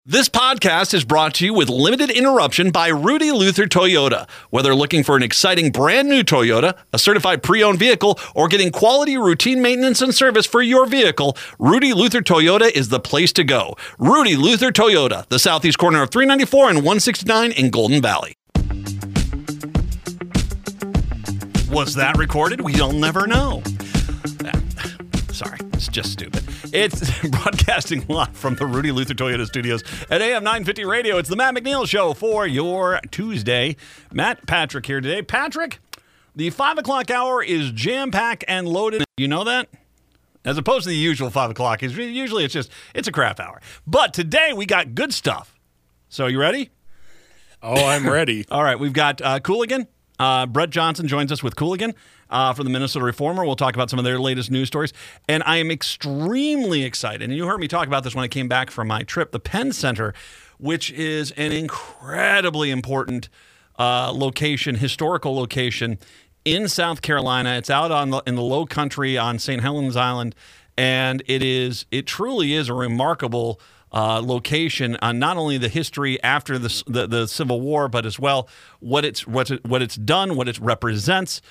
This podcast is brought to you with limited interruption by Rudy Luther Toyota. Whether looking for an exciting brand new Toyota, a certified pre-owned vehicle, or getting quality routine maintenance and service for your vehicle, Rudy Luther Toyota is the place to go. Rudy Luther Toyota, the southeast corner of 394 and 169 in Golden Valley. Was that recorded? We'll never know. Sorry, it's just stupid. It's broadcasting live from the Rudy Luther Toyota studios at AM 950 Radio. It's the Matt McNeil Show for your Tuesday. Matt Patrick here today. Patrick, the 5 o'clock hour is jam-packed and loaded. You know that? As opposed to the usual 5 o'clock. Usually it's a crap hour. But today we got good stuff. So you ready? Oh, I'm ready. All right, we've got Cooligan. Brett Johnson joins us with Cooligan from the Minnesota Reformer. We'll talk about some of their latest news stories. And I am extremely excited, and you heard me talk about this when I came back from my trip, the Penn Center, which is an incredibly important location, historical location in South Carolina. It's out in the low country on St. Helens Island, and it truly is a remarkable location on not only the history after the Civil War, but as well what it's done, what it represents,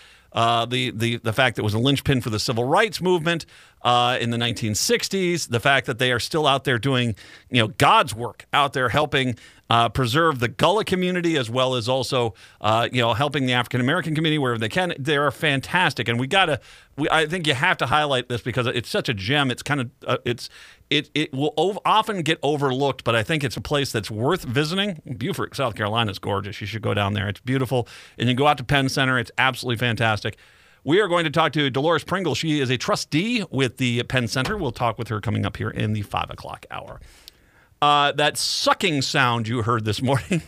the fact that it was a linchpin for the civil rights movement in the 1960s, the fact that they are still out there doing God's work, out there helping preserve the Gullah community as well as also helping the African American community wherever they can. They are fantastic, and I think you have to highlight this because it's such a gem. It's kind of it will often get overlooked, but I think it's a place that's worth visiting. Beaufort, South Carolina is gorgeous. You should go down there. It's beautiful, and you go out to Penn Center. It's absolutely fantastic. We are going to talk to Dolores Pringle. She is a trustee with the Penn Center. We'll talk with her coming up here in the 5 o'clock hour. That sucking sound you heard this morning.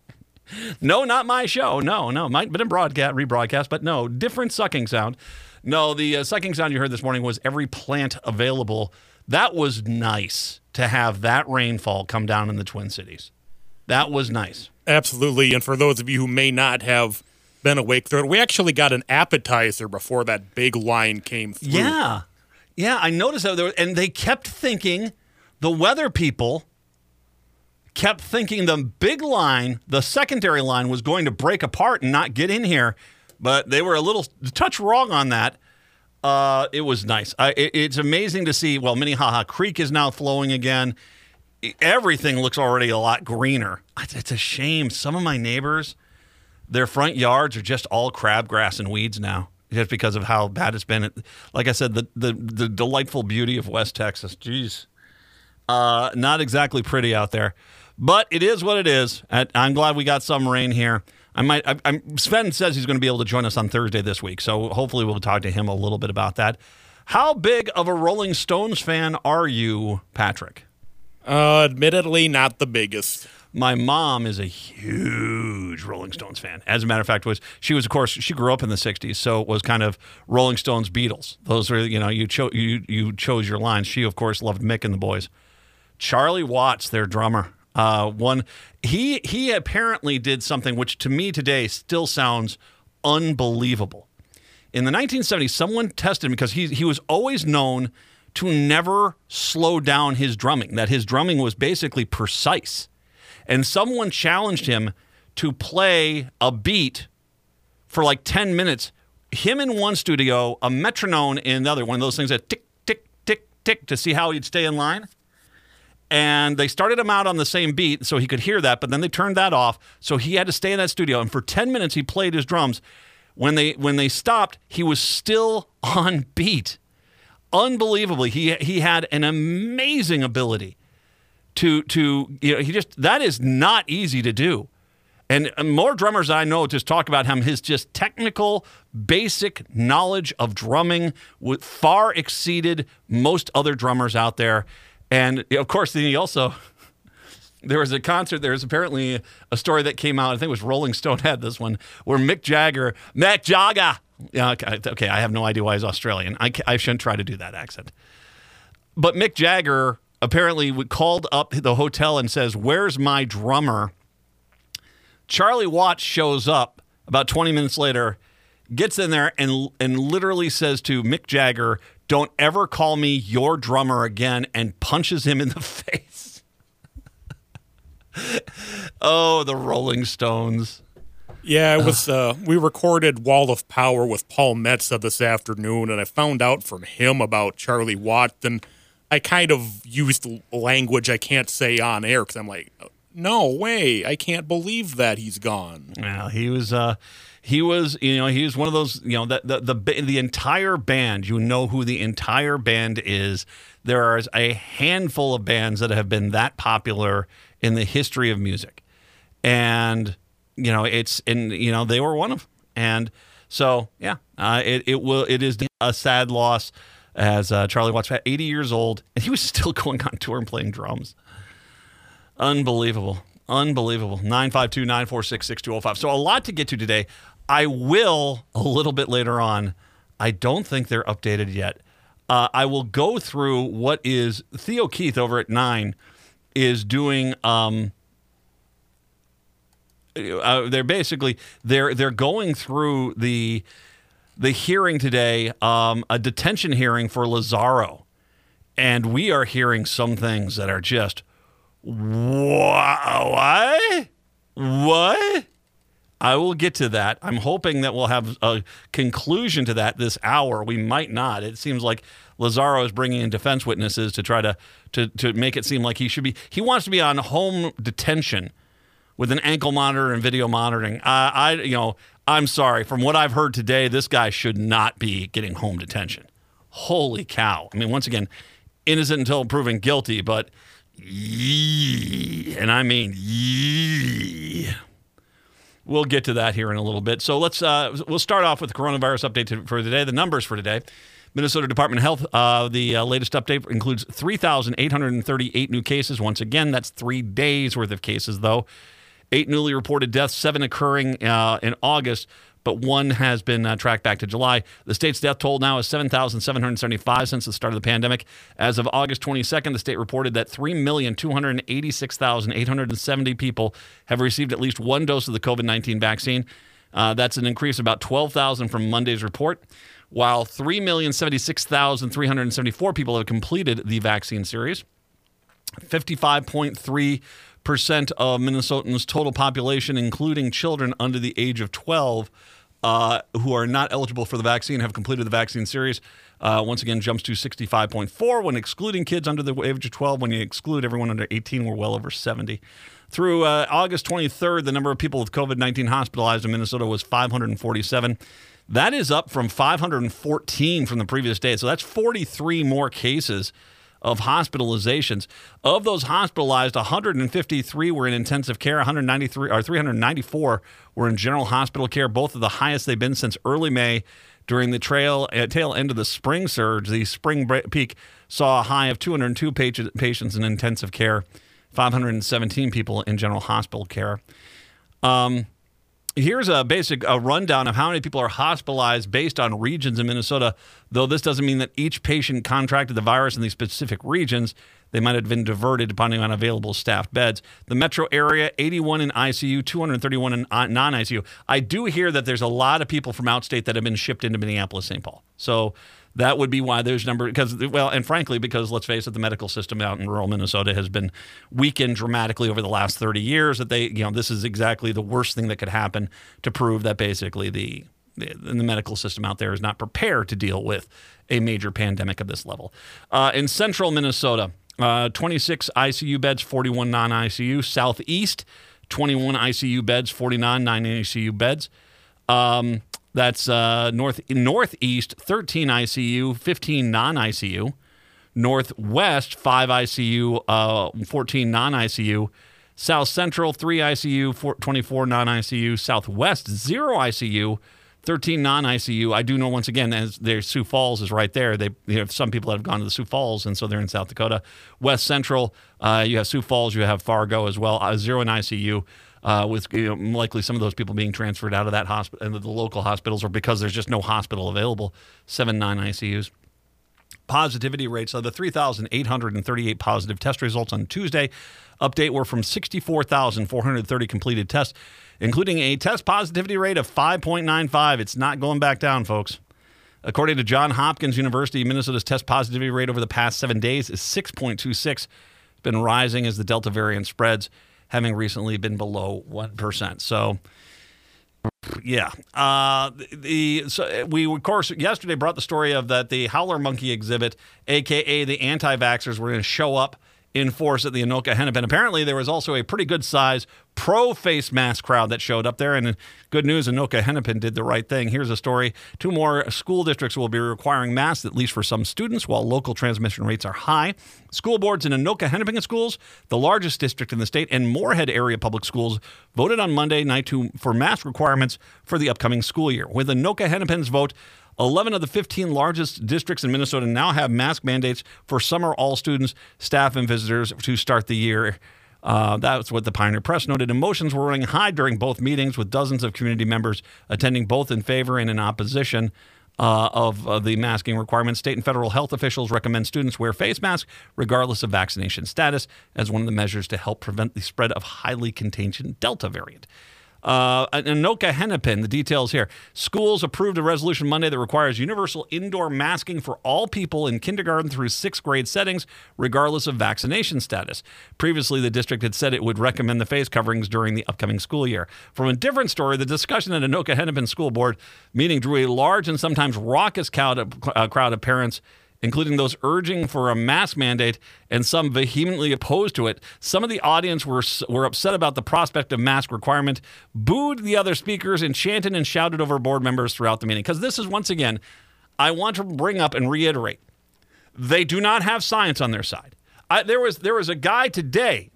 No, not my show. No. Might have been rebroadcast, but no, different sucking sound. No, the sucking sound you heard this morning was every plant available. That was nice to have that rainfall come down in the Twin Cities. That was nice. Absolutely. And for those of you who may not have been awake through it, we actually got an appetizer before that big line came through. Yeah, I noticed that. And they kept thinking, the weather people kept thinking the big line, the secondary line, was going to break apart and not get in here. But they were a touch wrong on that. It was nice. It's amazing to see. Well, Minnehaha Creek is now flowing again. Everything looks already a lot greener. It's a shame. Some of my neighbors, their front yards are just all crabgrass and weeds now, just because of how bad it's been. Like I said, the delightful beauty of West Texas. Jeez, not exactly pretty out there, but it is what it is. I'm glad we got some rain here. Sven says he's going to be able to join us on Thursday this week, so hopefully we'll talk to him a little bit about that. How big of a Rolling Stones fan are you, Patrick? Admittedly, not the biggest. My mom is a huge Rolling Stones fan. As a matter of fact, she grew up in the 60s, so it was kind of Rolling Stones, Beatles. Those are, you chose your lines. She, of course, loved Mick and the boys. Charlie Watts, their drummer. He apparently did something which to me today still sounds unbelievable. In the 1970s, someone tested him because he was always known to never slow down his drumming, that his drumming was basically precise. And someone challenged him to play a beat for like 10 minutes, him in one studio, a metronome in the other, one of those things that tick, tick, tick, tick, to see how he'd stay in line. And they started him out on the same beat so he could hear that, but then they turned that off, so he had to stay in that studio. And for 10 minutes, he played his drums. When they stopped, he was still on beat. Unbelievably, he had an amazing ability to that is not easy to do. And more drummers I know just talk about him, his just technical, basic knowledge of drumming far exceeded most other drummers out there. And, of course, then he also, there was a concert, there was apparently a story that came out, I think it was Rolling Stone had this one, where Mick Jagger, yeah, okay, I have no idea why he's Australian. I shouldn't try to do that accent. But Mick Jagger apparently called up the hotel and says, "Where's my drummer?" Charlie Watts shows up about 20 minutes later, gets in there and literally says to Mick Jagger, "Don't ever call me your drummer again," and punches him in the face. Oh, the Rolling Stones. Yeah, it was. We recorded "Wall of Power" with Paul Metza this afternoon, and I found out from him about Charlie Watts, and I kind of used language I can't say on air because I'm like, no way, I can't believe that he's gone. Well, he was one of those, the entire band, who the entire band is. There is a handful of bands that have been that popular in the history of music. And, they were one of them. And so, yeah, it is a sad loss as Charlie Watts, 80 years old, and he was still going on tour and playing drums. Unbelievable. 952-946-6205. So a lot to get to today. I will a little bit later on. I don't think they're updated yet. I will go through what is Theo Keith over at 9 is doing. They're going through the hearing today, a detention hearing for Lazaro, and we are hearing some things that are just what? I will get to that. I'm hoping that we'll have a conclusion to that this hour. We might not. It seems like Lazaro is bringing in defense witnesses to try to make it seem like he wants to be on home detention with an ankle monitor and video monitoring. I'm sorry. From what I've heard today, this guy should not be getting home detention. Holy cow. I mean, once again, innocent until proven guilty, but and I mean we'll get to that here in a little bit. So we'll start off with the coronavirus update for today. The numbers for today. Minnesota Department of Health, the latest update includes 3,838 new cases. Once again, that's 3 days worth of cases, though. 8 newly reported deaths, 7 occurring in August, but 1 has been tracked back to July. The state's death toll now is 7,775 since the start of the pandemic. As of August 22nd, the state reported that 3,286,870 people have received at least 1 dose of the COVID-19 vaccine. That's an increase of about 12,000 from Monday's report, while 3,076,374 people have completed the vaccine series. 55.3% of Minnesotans' total population, including children under the age of 12, who are not eligible for the vaccine, have completed the vaccine series. Once again, jumps to 65.4 when excluding kids under the age of 12. When you exclude everyone under 18, we're well over 70. Through August 23rd, the number of people with COVID-19 hospitalized in Minnesota was 547. That is up from 514 from the previous day. So that's 43 more cases of hospitalizations. Of those hospitalized, 153 were in intensive care, 394 were in general hospital care, both of the highest they've been since early May. During the tail end of the spring surge, the spring peak saw a high of 202 patients in intensive care, 517 people in general hospital care. Here's a basic rundown of how many people are hospitalized based on regions in Minnesota. Though this doesn't mean that each patient contracted the virus in these specific regions. They might have been diverted depending on available staffed beds. The metro area, 81 in ICU, 231 in non-ICU. I do hear that there's a lot of people from outstate that have been shipped into Minneapolis, St. Paul. So that would be why there's and frankly, because let's face it, the medical system out in rural Minnesota has been weakened dramatically over the last 30 years. That this is exactly the worst thing that could happen to prove that basically the medical system out there is not prepared to deal with a major pandemic of this level. In central Minnesota, 26 ICU beds, 41 non-ICU. Southeast, 21 ICU beds, 49 non-ICU beds. That's northeast, 13 ICU, 15 non-ICU. Northwest, 5 ICU, 14 non-ICU. South Central, 3 ICU, 24 non-ICU. Southwest, 0 ICU, 13 non-ICU. I do know, once again, as there's Sioux Falls is right there. They have some people that have gone to the Sioux Falls, and so they're in South Dakota. West Central, you have Sioux Falls, you have Fargo as well. 0 in ICU. With likely some of those people being transferred out of that hospital and the local hospitals, or because there's just no hospital available. 7 non-ICUs. Positivity rates of the 3,838 positive test results on Tuesday update were from 64,430 completed tests, including a test positivity rate of 5.95. It's not going back down, folks. According to Johns Hopkins University, Minnesota's test positivity rate over the past 7 days is 6.26. It's been rising as the Delta variant spreads. having recently been below 1%. So, yeah. So we, of course, yesterday brought the story of that the Howler Monkey exhibit, a.k.a. the anti-vaxxers, were going to show up in force at the Anoka Hennepin. Apparently, there was also a pretty good size pro-face mask crowd that showed up there. And good news, Anoka Hennepin did the right thing. Here's a story. 2 more school districts will be requiring masks, at least for some students, while local transmission rates are high. School boards in Anoka Hennepin schools, the largest district in the state, and Moorhead area public schools voted on Monday night for mask requirements for the upcoming school year. With Anoka Hennepin's vote, 11 of the 15 largest districts in Minnesota now have mask mandates for summer all students, staff, and visitors to start the year. That's what the Pioneer Press noted. Emotions were running high during both meetings, with dozens of community members attending both in favor and in opposition of the masking requirements. State and federal health officials recommend students wear face masks regardless of vaccination status as one of the measures to help prevent the spread of highly contagious Delta variant. Anoka Hennepin, the details here. Schools approved a resolution Monday that requires universal indoor masking for all people in kindergarten through 6th grade settings, regardless of vaccination status. Previously, the district had said it would recommend the face coverings during the upcoming school year. From a different story, the discussion at Anoka Hennepin School Board meeting drew a large and sometimes raucous crowd of parents, including those urging for a mask mandate and some vehemently opposed to it. Some of the audience were upset about the prospect of mask requirement, booed the other speakers, and chanted and shouted over board members throughout the meeting. Because this is, once again, I want to bring up and reiterate, they do not have science on their side. There was a guy today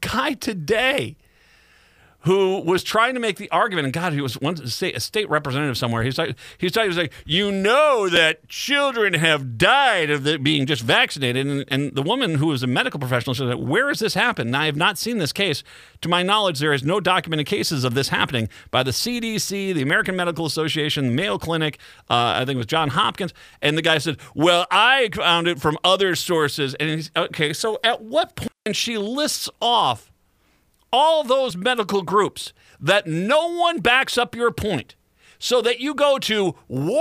who was trying to make the argument, and God, he was once a state representative somewhere. He was like, you know that children have died of being just vaccinated. And the woman who was a medical professional said, where has this happened? And I have not seen this case. To my knowledge, there is no documented cases of this happening by the CDC, the American Medical Association, the Mayo Clinic, I think it was Johns Hopkins. And the guy said, well, I found it from other sources. And he's, okay, so at what point she lists off all those medical groups that no one backs up your point, so that you go to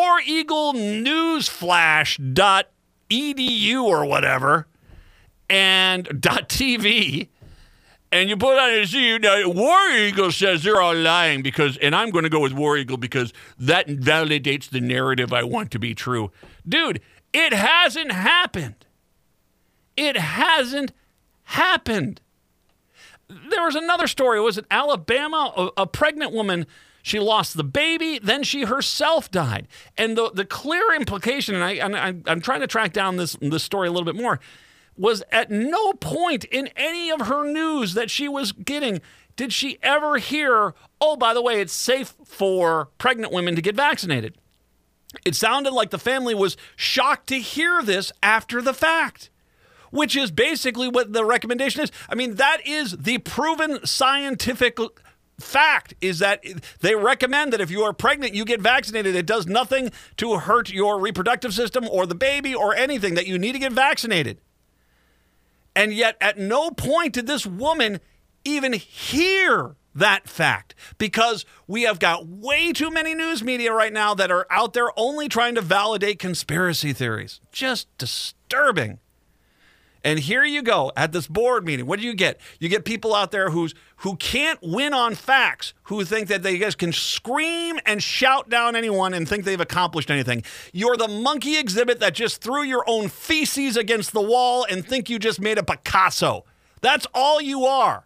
wareaglenewsflash.edu or whatever and .tv, and you put on and see, now, War Eagle says they're all lying because, and I'm going to go with War Eagle because that validates the narrative I want to be true. Dude, it hasn't happened. It hasn't happened. There was another story. Was it Alabama? A pregnant woman, she lost the baby, then she herself died. And the clear implication, and I'm trying to track down this story a little bit more, was at no point in any of her news that she was getting did she ever hear, oh, by the way, it's safe for pregnant women to get vaccinated. It sounded like the family was shocked to hear this after the fact, which is basically what the recommendation is. I mean, that is the proven scientific fact, is that they recommend that if you are pregnant, you get vaccinated. It does nothing to hurt your reproductive system or the baby or anything, that you need to get vaccinated. And yet at no point did this woman even hear that fact, because we have got way too many news media right now that are out there only trying to validate conspiracy theories. Just disturbing. And here you go at this board meeting. What do you get? You get people out there who can't win on facts, who think that they guys can scream and shout down anyone and think they've accomplished anything. You're the monkey exhibit that just threw your own feces against the wall and think you just made a Picasso. That's all you are.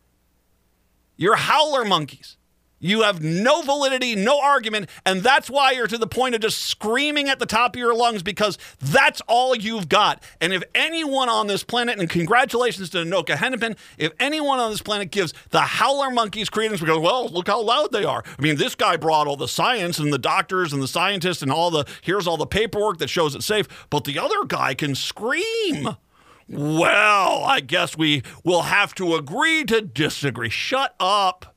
You're howler monkeys. You have no validity, no argument, and that's why you're to the point of just screaming at the top of your lungs, because that's all you've got. And if anyone on this planet, and congratulations to Anoka Hennepin, if anyone on this planet gives the howler monkeys credence, we go, well, look how loud they are. I mean, this guy brought all the science and the doctors and the scientists and here's all the paperwork that shows it's safe, but the other guy can scream. Well, I guess we will have to agree to disagree. Shut up.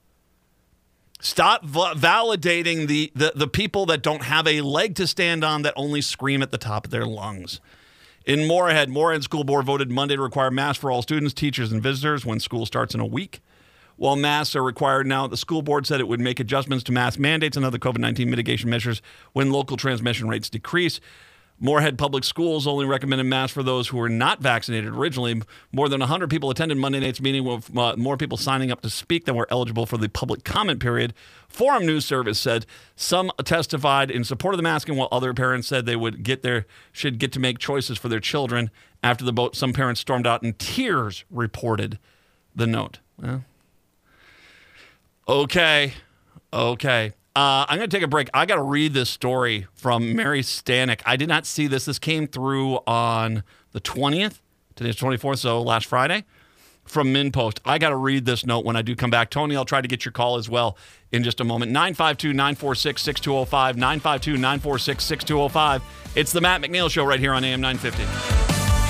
Stop validating the people that don't have a leg to stand on, that only scream at the top of their lungs. In Moorhead School Board voted Monday to require masks for all students, teachers, and visitors when school starts in a week. While masks are required now, the school board said it would make adjustments to mask mandates and other COVID-19 mitigation measures when local transmission rates decrease. Moorhead Public Schools only recommended masks for those who were not vaccinated originally. More than 100 people attended Monday night's meeting with more people signing up to speak than were eligible for the public comment period. Forum News Service said some testified in support of the masking, while other parents said they should get to make choices for their children. After the vote, some parents stormed out in tears, reported the note. Well, okay. I'm going to take a break. I got to read this story from Mary Stanek. I did not see this. This came through on the 20th. Today's 24th, so last Friday, from MinnPost. I got to read this note when I do come back. Tony, I'll try to get your call as well in just a moment. 952-946-6205, 952-946-6205. It's the Matt McNeil Show right here on AM 950.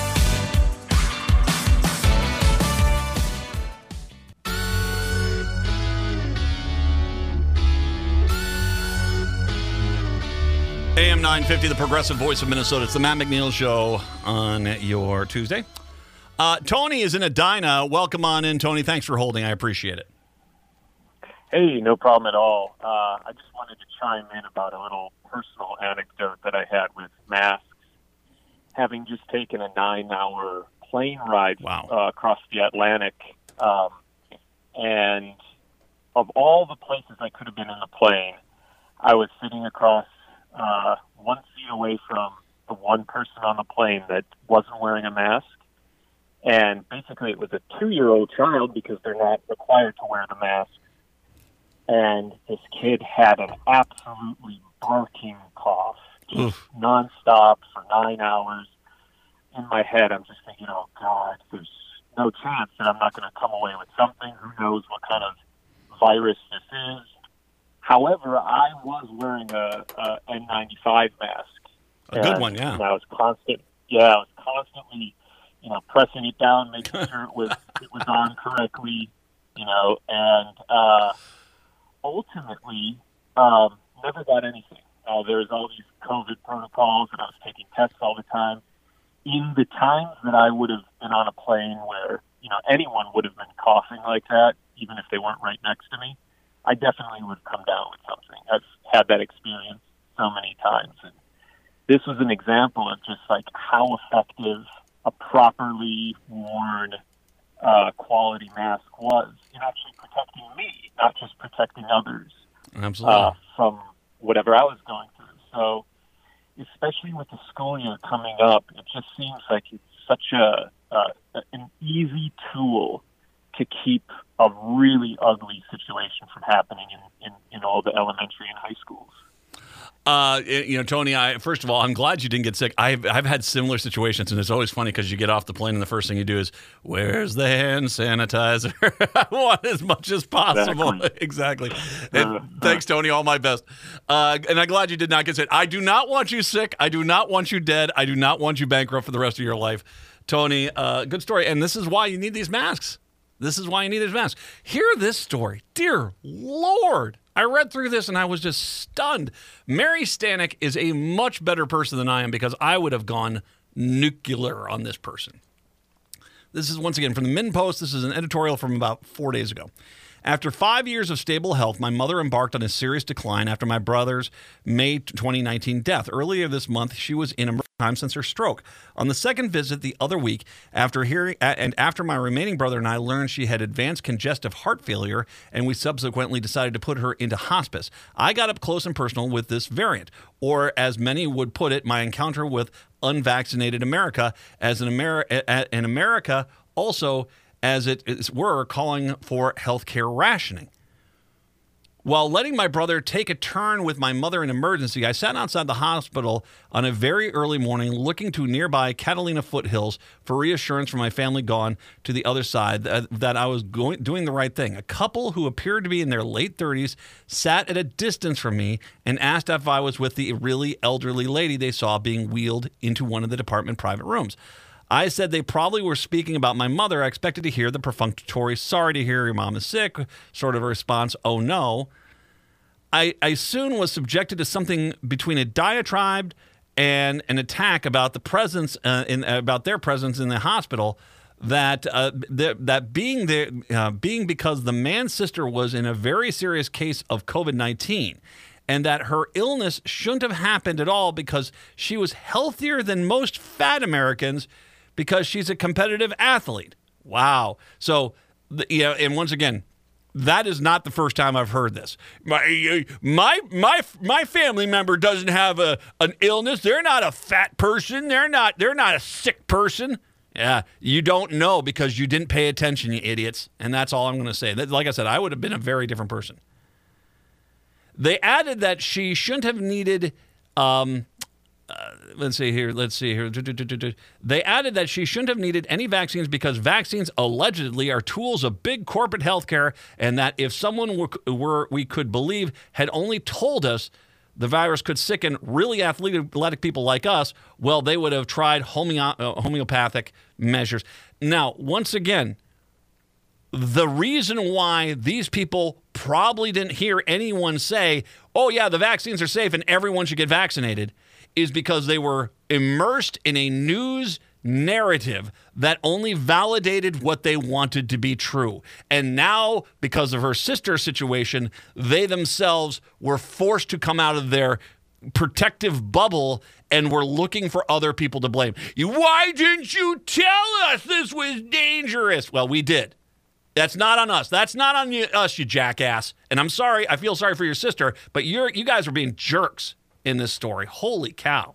AM 950, the progressive voice of Minnesota. It's the Matt McNeil Show on your Tuesday. Tony is in Edina. Welcome on in, Tony. Thanks for holding. I appreciate it. Hey, no problem at all. I just wanted to chime in about a little personal anecdote that I had with masks. Having just taken a 9-hour plane ride across the Atlantic, and of all the places I could have been in the plane, I was sitting across one seat away from the one person on the plane that wasn't wearing a mask. And basically it was a 2-year-old child because they're not required to wear the mask. And this kid had an absolutely barking cough, just nonstop for 9 hours. In my head, I'm just thinking, oh, God, there's no chance that I'm not going to come away with something. Who knows what kind of virus this is. However, I was wearing a N95 mask. A good one, yeah. And I was constantly, pressing it down, making sure it was on correctly, and ultimately never got anything. There's all these COVID protocols, and I was taking tests all the time. In the times that I would have been on a plane where anyone would have been coughing like that, even if they weren't right next to me, I definitely would come down with something. I've had that experience so many times. And this was an example of just like how effective a properly worn quality mask was in actually protecting me, not just protecting others. Absolutely. From whatever I was going through. So especially with the school year coming up, it just seems like it's such an easy tool to keep a really ugly situation from happening in all the elementary and high schools. Tony, first of all, I'm glad you didn't get sick. I've had similar situations, and it's always funny because you get off the plane and the first thing you do is, where's the hand sanitizer? I want as much as possible. Exactly. Thanks, Tony. All my best. And I'm glad you did not get sick. I do not want you sick. I do not want you dead. I do not want you bankrupt for the rest of your life. Tony, good story. And this is why you need these masks. Hear this story. Dear Lord. I read through this and I was just stunned. Mary Stanek is a much better person than I am because I would have gone nuclear on this person. This is once again from the MinnPost. This is an editorial from about 4 days ago. After 5 years of stable health, my mother embarked on a serious decline after my brother's May 2019 death. Earlier this month, she was in a time since her stroke. On the second visit the other week, after my remaining brother and I learned she had advanced congestive heart failure, and we subsequently decided to put her into hospice, I got up close and personal with this variant, or as many would put it, my encounter with unvaccinated America, as in America also, as it were, calling for healthcare rationing. While letting my brother take a turn with my mother in emergency, I sat outside the hospital on a very early morning looking to nearby Catalina foothills for reassurance from my family gone to the other side that I was doing the right thing. A couple who appeared to be in their late 30s sat at a distance from me and asked if I was with the really elderly lady they saw being wheeled into one of the department private rooms. I said they probably were speaking about my mother. I expected to hear the perfunctory, sorry to hear your mom is sick, sort of a response, oh no. I soon was subjected to something between a diatribe and an attack about the presence about their presence in the hospital. That being because the man's sister was in a very serious case of COVID-19, and that her illness shouldn't have happened at all because she was healthier than most fat Americans because she's a competitive athlete. Wow. So, and once again, that is not the first time I've heard this. My family member doesn't have an illness. They're not a fat person. They're not a sick person. Yeah, you don't know because you didn't pay attention, you idiots. And that's all I'm going to say. Like I said, I would have been a very different person. They added that she shouldn't have needed. Let's see here. They added that she shouldn't have needed any vaccines because vaccines allegedly are tools of big corporate healthcare, and that if someone we could believe had only told us the virus could sicken really athletic people like us, well, they would have tried homeopathic measures. Now, once again, the reason why these people probably didn't hear anyone say, oh, yeah, the vaccines are safe and everyone should get vaccinated, is because they were immersed in a news narrative that only validated what they wanted to be true. And now, because of her sister's situation, they themselves were forced to come out of their protective bubble and were looking for other people to blame. Why didn't you tell us this was dangerous? Well, we did. That's not on us. That's not on us, you jackass. And I'm sorry. I feel sorry for your sister, but you guys are being jerks in this story. Holy cow.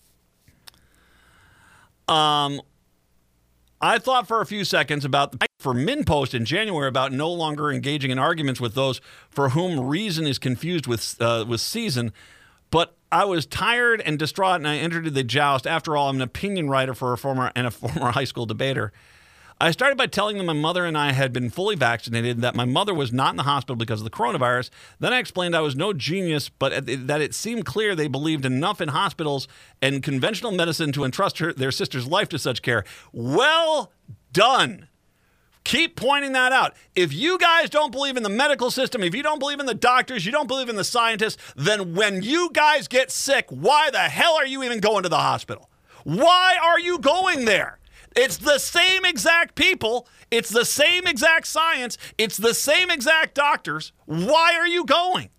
I thought for a few seconds about for MinnPost in January about no longer engaging in arguments with those for whom reason is confused with season, but I was tired and distraught and I entered the joust. After all, I'm an opinion writer for a former high school debater. I started by telling them my mother and I had been fully vaccinated and that my mother was not in the hospital because of the coronavirus. Then I explained I was no genius, but that it seemed clear they believed enough in hospitals and conventional medicine to entrust their sister's life to such care. Well done. Keep pointing that out. If you guys don't believe in the medical system, if you don't believe in the doctors, you don't believe in the scientists, then when you guys get sick, why the hell are you even going to the hospital? Why are you going there? It's the same exact people. It's the same exact science. It's the same exact doctors. Why are you going?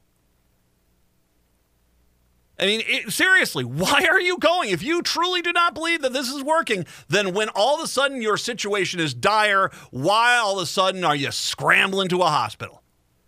I mean, seriously, why are you going? If you truly do not believe that this is working, then when all of a sudden your situation is dire, why all of a sudden are you scrambling to a hospital?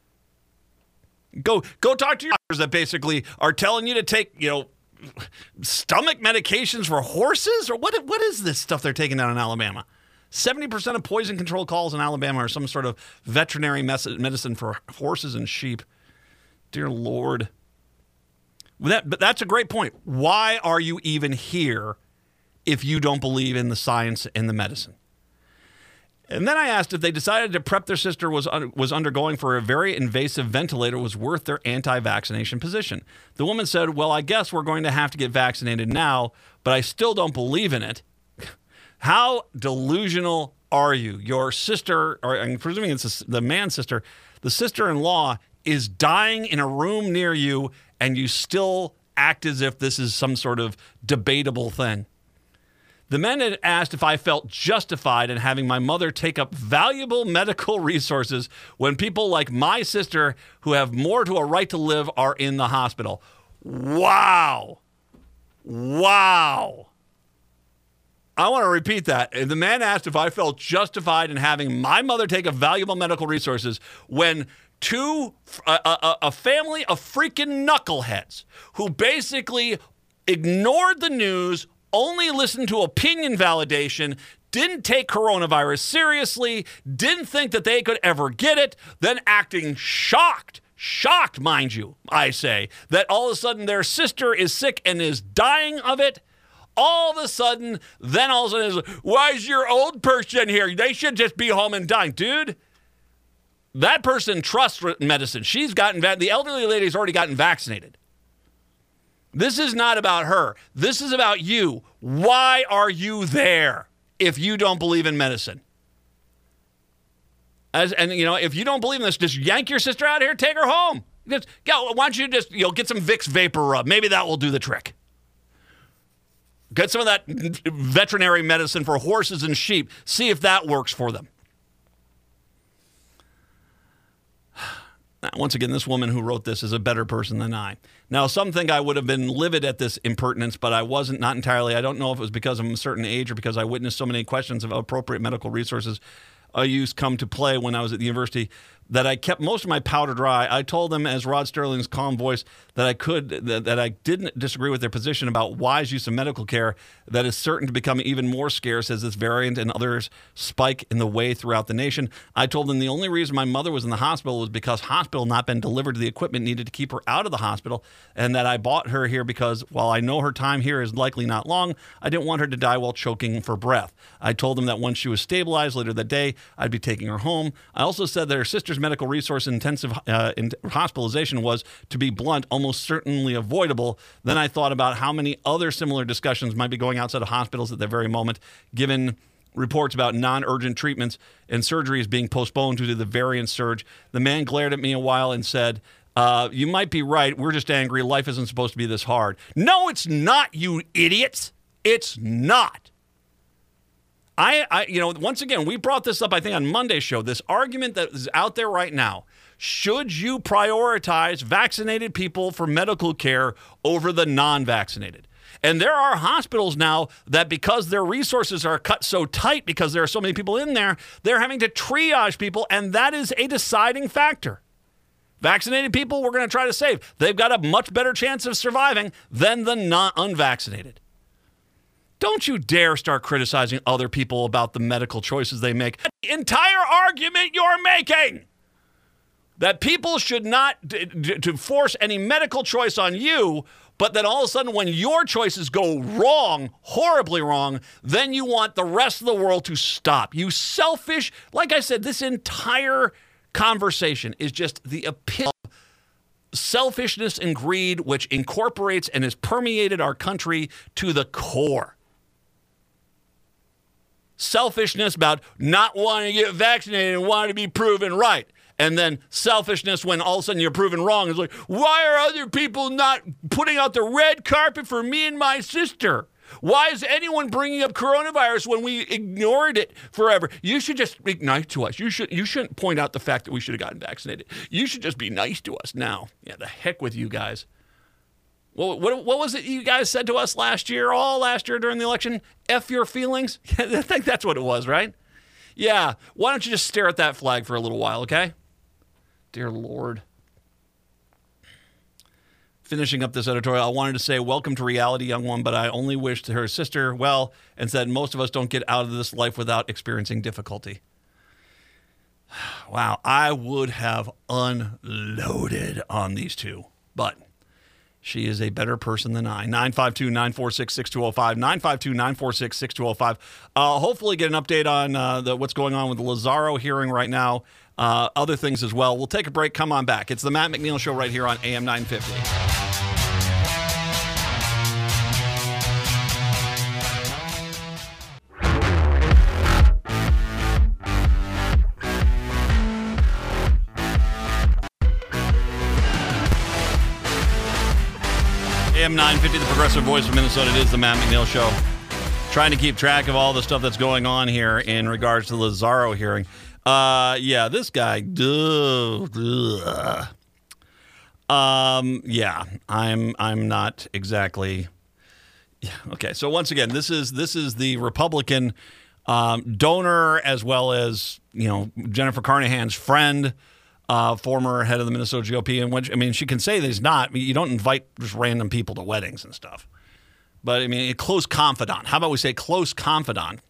Go talk to your doctors that basically are telling you to take, stomach medications for horses? Or what is this stuff they're taking down in Alabama? 70% of poison control calls in Alabama are some sort of veterinary medicine for horses and sheep. Dear Lord. But that's a great point. Why are you even here if you don't believe in the science and the medicine? And then I asked if they decided to prep their sister was undergoing for a very invasive ventilator was worth their anti-vaccination position. The woman said, well, I guess we're going to have to get vaccinated now, but I still don't believe in it. How delusional are you? Your sister, or I'm presuming it's the man's sister, the sister-in-law is dying in a room near you, and you still act as if this is some sort of debatable thing. The men had asked if I felt justified in having my mother take up valuable medical resources when people like my sister, who have more to a right to live, are in the hospital. Wow. Wow. I want to repeat that. The man asked if I felt justified in having my mother take up valuable medical resources when a family of freaking knuckleheads who basically ignored the news, only listened to opinion validation, didn't take coronavirus seriously, didn't think that they could ever get it, then acting shocked, mind you, I say, that all of a sudden their sister is sick and is dying of it. All of a sudden, why is your old person here? They should just be home and dying. Dude, that person trusts medicine. She's gotten the elderly lady's already gotten vaccinated. This is not about her. This is about you. Why are you there if you don't believe in medicine? If you don't believe in this, just yank your sister out of here, take her home. Why don't you just get some Vicks Vapor Rub? Maybe that will do the trick. Get some of that veterinary medicine for horses and sheep. See if that works for them. Once again, this woman who wrote this is a better person than I. Now, some think I would have been livid at this impertinence, but I wasn't, not entirely. I don't know if it was because I'm a certain age or because I witnessed so many questions of appropriate medical resources use come to play when I was at the university that I kept most of my powder dry. I told them, as Rod Sterling's calm voice, that I didn't disagree with their position about wise use of medical care that is certain to become even more scarce as this variant and others spike in the way throughout the nation. I told them the only reason my mother was in the hospital was because hospital not been delivered to the equipment needed to keep her out of the hospital, and that I bought her here because while I know her time here is likely not long, I didn't want her to die while choking for breath. I told them that once she was stabilized later that day, I'd be taking her home. I also said that her sister's medical resource intensive hospitalization was, to be blunt, almost certainly avoidable. Then I thought about how many other similar discussions might be going outside of hospitals at that very moment, given reports about non-urgent treatments and surgeries being postponed due to the variant surge. The man glared at me a while and said, you might be right. We're just angry. Life isn't supposed to be this hard. No, it's not, you idiots. It's not. Once again, we brought this up, I think, on Monday's show, this argument that is out there right now. Should you prioritize vaccinated people for medical care over the non-vaccinated? And there are hospitals now that, because their resources are cut so tight because there are so many people in there, they're having to triage people, and that is a deciding factor. Vaccinated people, we're going to try to save. They've got a much better chance of surviving than the unvaccinated. Don't you dare start criticizing other people about the medical choices they make. The entire argument you're making that people should not to force any medical choice on you, but that all of a sudden when your choices go wrong, horribly wrong, then you want the rest of the world to stop. You selfish, like I said, this entire conversation is just the epitome of selfishness and greed, which incorporates and has permeated our country to the core. Selfishness about not wanting to get vaccinated and wanting to be proven right. And then selfishness when all of a sudden you're proven wrong. It's like, why are other people not putting out the red carpet for me and my sister? Why is anyone bringing up coronavirus when we ignored it forever? You should just be nice to us. You shouldn't point out the fact that we should have gotten vaccinated. You should just be nice to us now. Yeah, the heck with you guys. What was it you guys said to us last year during the election? F your feelings? I think that's what it was, right? Yeah. Why don't you just stare at that flag for a little while, okay? Dear Lord. Finishing up this editorial, I wanted to say, welcome to reality, young one, but I only wished her sister well and said most of us don't get out of this life without experiencing difficulty. Wow. I would have unloaded on these two, but she is a better person than I. 952-946-6205. 952-946-6205. Hopefully get an update on what's going on with the Lazaro hearing right now. Other things as well. We'll take a break. Come on back. It's the Matt McNeil Show right here on AM 950. AM 950, the progressive voice of Minnesota. It is the Matt McNeil Show. Trying to keep track of all the stuff that's going on here in regards to the Lazaro hearing. Yeah, this guy. Yeah, I'm not exactly. Yeah, okay, so once again, this is the Republican donor as well as Jennifer Carnahan's friend. Former head of the Minnesota GOP, and which, I mean, she can say that he's not. You don't invite just random people to weddings and stuff. But, I mean, a close confidant. How about we say close confidant?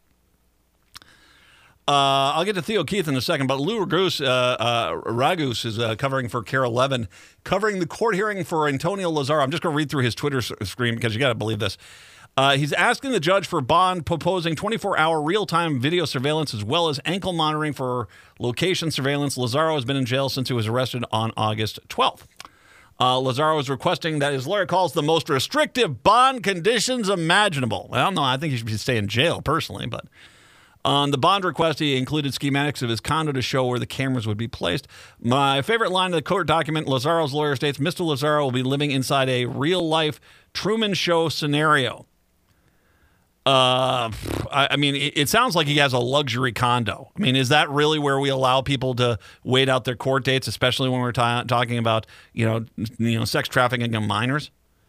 I'll get to Theo Keith in a second, but Lou Ragus is covering for KARE 11, covering the court hearing for Antonio Lazaro. I'm just going to read through his Twitter screen because you got to believe this. He's asking the judge for bond, proposing 24-hour real-time video surveillance as well as ankle monitoring for location surveillance. Lazaro has been in jail since he was arrested on August 12th. Lazaro is requesting that his lawyer calls the most restrictive bond conditions imaginable. Well, no, I think he should stay in jail personally, but on the bond request, he included schematics of his condo to show where the cameras would be placed. My favorite line of the court document, Lazaro's lawyer states, Mr. Lazaro will be living inside a real-life Truman Show scenario. I mean, it sounds like he has a luxury condo. I mean, is that really where we allow people to wait out their court dates, especially when we're talking about, sex trafficking of minors?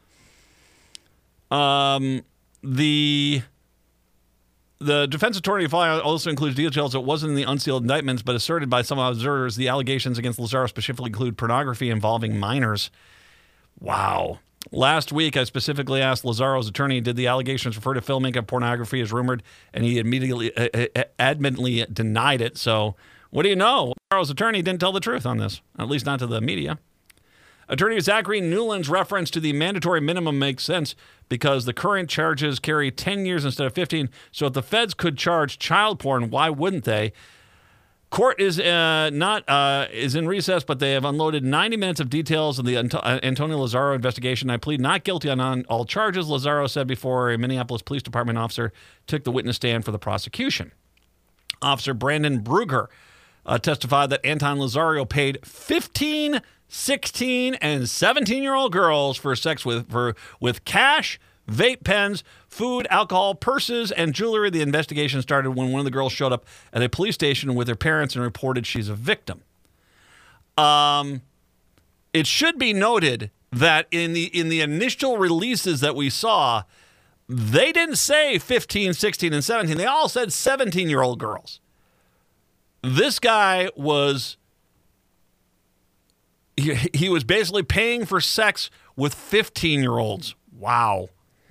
The defense attorney also includes details that wasn't in the unsealed indictments, but asserted by some observers the allegations against Lazzaro specifically include pornography involving minors. Wow. Last week, I specifically asked Lazzaro's attorney, did the allegations refer to filming of pornography as rumored? And he immediately, adamantly denied it. So what do you know? Lazzaro's attorney didn't tell the truth on this, at least not to the media. Attorney Zachary Newland's reference to the mandatory minimum makes sense because the current charges carry 10 years instead of 15. So if the feds could charge child porn, why wouldn't they? Court is is in recess, but they have unloaded 90 minutes of details of the Antonio Lazzaro investigation. I plead not guilty on all charges, Lazzaro said before a Minneapolis Police Department officer took the witness stand for the prosecution. Officer Brandon Bruger testified that Anton Lazzaro paid 15, 16, and 17-year-old girls for sex with cash, vape pens, food, alcohol, purses, and jewelry. The investigation started when one of the girls showed up at a police station with her parents and reported she's a victim. It should be noted that in the initial releases that we saw, they didn't say 15, 16, and 17. They all said 17-year-old girls. This guy was... He was basically paying for sex with 15-year-olds. Wow.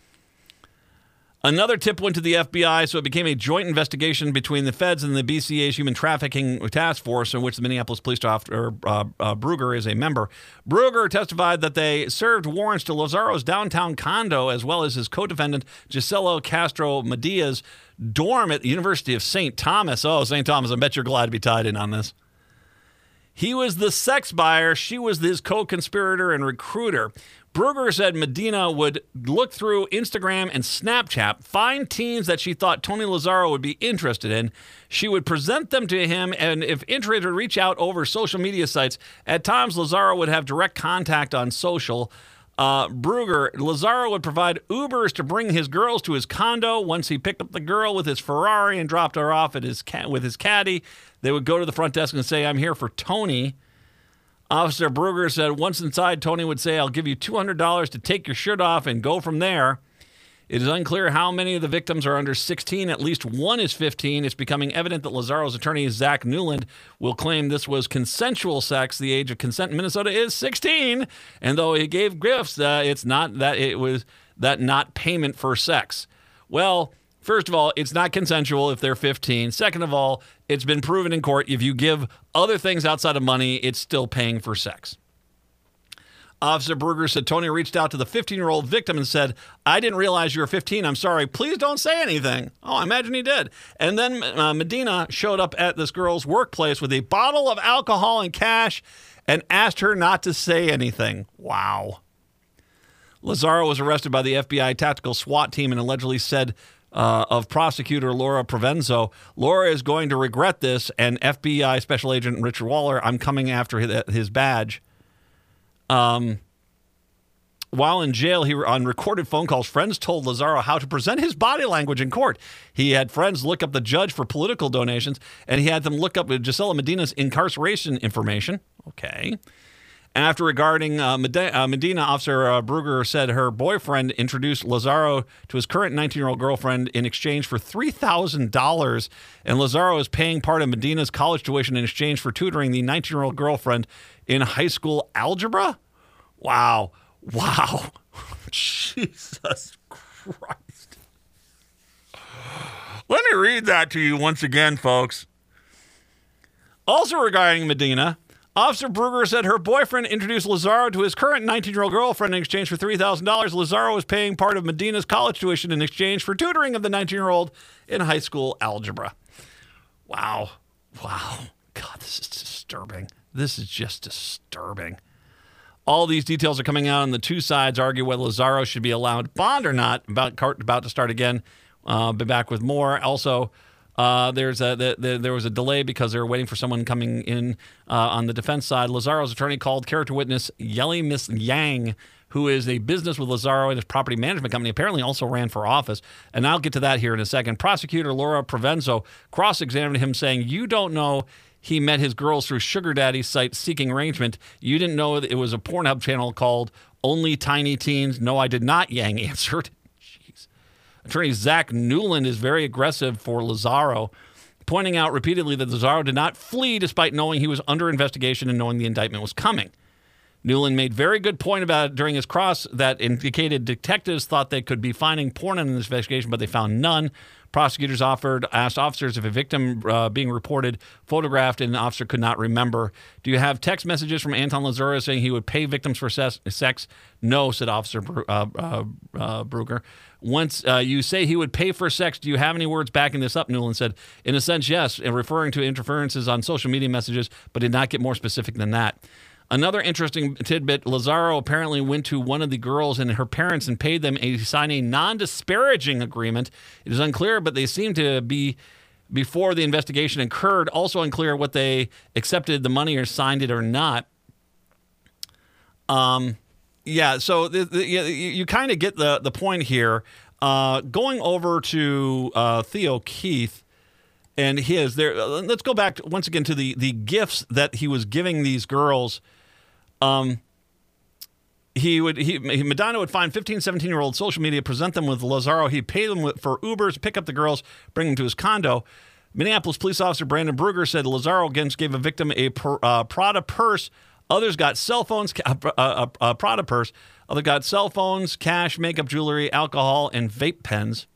Another tip went to the FBI, so it became a joint investigation between the feds and the BCA's Human Trafficking Task Force, in which the Minneapolis Police Officer Bruger is a member. Bruger testified that they served warrants to Lazzaro's downtown condo, as well as his co-defendant Gisela Castro Media's dorm at the University of St. Thomas. Oh, St. Thomas, I bet you're glad to be tied in on this. He was the sex buyer. She was his co-conspirator and recruiter. Bruger said Medina would look through Instagram and Snapchat, find teens that she thought Tony Lazzaro would be interested in. She would present them to him, and if interested, would reach out over social media sites. At times, Lazzaro would have direct contact on social. Lazzaro would provide Ubers to bring his girls to his condo. Once he picked up the girl with his Ferrari and dropped her off at with his caddy, they would go to the front desk and say, "I'm here for Tony." Officer Bruger said once inside, Tony would say, "I'll give you $200 to take your shirt off and go from there." It is unclear how many of the victims are under 16. At least one is 15. It's becoming evident that Lazzaro's attorney, Zach Newland, will claim this was consensual sex. The age of consent in Minnesota is 16. And though he gave gifts, it's not that it was that not payment for sex. Well, first of all, it's not consensual if they're 15. Second of all, it's been proven in court if you give other things outside of money, it's still paying for sex. Officer Bruger said Tony reached out to the 15-year-old victim and said, "I didn't realize you were 15. I'm sorry. Please don't say anything." Oh, I imagine he did. And then Medina showed up at this girl's workplace with a bottle of alcohol and cash and asked her not to say anything. Wow. Lazzaro was arrested by the FBI tactical SWAT team and allegedly said of prosecutor Laura Provenzo, "Laura is going to regret this," and FBI Special Agent Richard Waller, "I'm coming after his badge." While in jail, on recorded phone calls, friends told Lazzaro how to present his body language in court. He had friends look up the judge for political donations, and he had them look up Gisela Medina's incarceration information. Okay. After regarding Medina, Officer Bruger said her boyfriend introduced Lazzaro to his current 19-year-old girlfriend in exchange for $3,000, and Lazzaro is paying part of Medina's college tuition in exchange for tutoring the 19-year-old girlfriend in high school algebra? Wow. Jesus Christ. Let me read that to you once again, folks. Also regarding Medina, Officer Bruger said her boyfriend introduced Lazzaro to his current 19-year-old girlfriend in exchange for $3,000. Lazzaro was paying part of Medina's college tuition in exchange for tutoring of the 19-year-old in high school algebra. Wow. God, this is disturbing. This is just disturbing. All these details are coming out, and the two sides argue whether Lazzaro should be allowed bond or not. About to start again. Be back with more. Also, there was a delay because they were waiting for someone coming in on the defense side. Lazzaro's attorney called character witness Yelly Miss Yang, who is a business with Lazzaro and his property management company, apparently also ran for office. And I'll get to that here in a second. Prosecutor Laura Provenzo cross-examined him, saying, "You don't know he met his girls through Sugar Daddy's site Seeking Arrangement. You didn't know that it was a Pornhub channel called Only Tiny Teens." "No, I did not," Yang answered. Jeez. Attorney Zach Newland is very aggressive for Lazzaro, pointing out repeatedly that Lazzaro did not flee despite knowing he was under investigation and knowing the indictment was coming. Newland made very good point about it during his cross that indicated detectives thought they could be finding porn in this investigation, but they found none. Prosecutors asked officers if a victim being reported photographed and an officer could not remember. "Do you have text messages from Anton Lazzaro saying he would pay victims for sex?" "No," said Officer Brugger. "Once you say he would pay for sex, do you have any words backing this up?" Newland said. "In a sense, yes," and referring to interferences on social media messages, but did not get more specific than that. Another interesting tidbit, Lazzaro apparently went to one of the girls and her parents and paid them to sign a non-disparaging agreement. It is unclear, but they seem to be, before the investigation occurred, also unclear what they accepted the money or signed it or not. Yeah, so you kind of get the point here. Going over to Theo Keith and his there. Let's go back once again to the gifts that he was giving these girls. Medina would find 15, 17-year-old social media, present them with Lazzaro. He'd pay them for Ubers, pick up the girls, bring them to his condo. Minneapolis police officer Brandon Brugger said Lazzaro again gave a victim a Prada purse. Others got cell phones, a Prada purse. Others got cell phones, cash, makeup, jewelry, alcohol, and vape pens.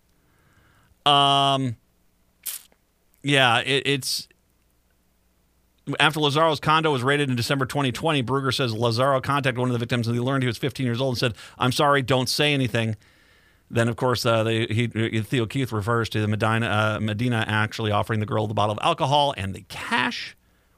Yeah, it's after Lazzaro's condo was raided in December 2020. Brugger says Lazzaro contacted one of the victims and he learned he was 15 years old and said, "I'm sorry, don't say anything." Then, of course, Theo Keith refers to the Medina actually offering the girl the bottle of alcohol and the cash.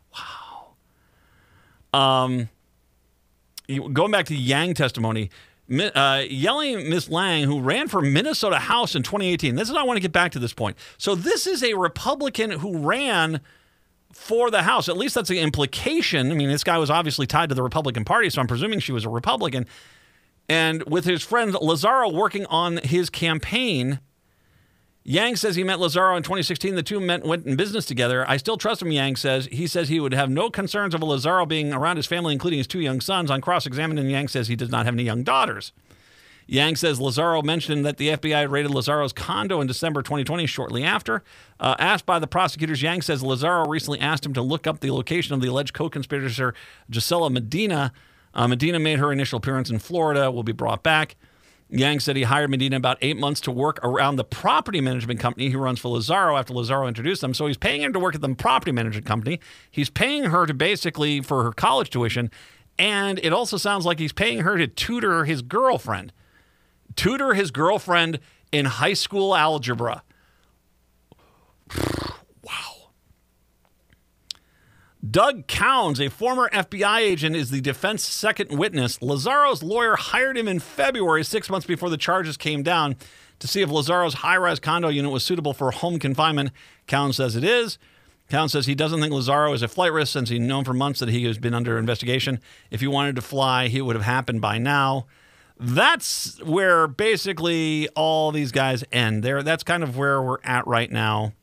Wow. Going back to Yang testimony, yelling Miss Lang, who ran for Minnesota House in 2018. This is I want to get back to this point. So this is a Republican who ran for the House. At least that's the implication. I mean, this guy was obviously tied to the Republican Party, so I'm presuming she was a Republican. And with his friend Lazzaro working on his campaign, Yang says he met Lazzaro in 2016. The two went in business together. "I still trust him," Yang says. He says he would have no concerns of Lazzaro being around his family, including his 2 young sons. On cross-examining, Yang says he does not have any young daughters. Yang says Lazzaro mentioned that the FBI raided Lazzaro's condo in December 2020, shortly after. Asked by the prosecutors, Yang says Lazzaro recently asked him to look up the location of the alleged co-conspirator, Gisela Medina. Medina made her initial appearance in Florida, will be brought back. Yang said he hired Medina about 8 months to work around the property management company he runs for Lazzaro after Lazzaro introduced them. So he's paying him to work at the property management company. He's paying her to basically for her college tuition. And it also sounds like he's paying her to tutor his girlfriend. Tutor his girlfriend in high school algebra. Wow. Doug Counds, a former FBI agent, is the defense second witness. Lazzaro's lawyer hired him in February, 6 months before the charges came down, to see if Lazzaro's high-rise condo unit was suitable for home confinement. Counds says it is. Counds says he doesn't think Lazzaro is a flight risk since he's known for months that he has been under investigation. If he wanted to fly, it would have happened by now. That's where basically all these guys end. That's kind of where we're at right now.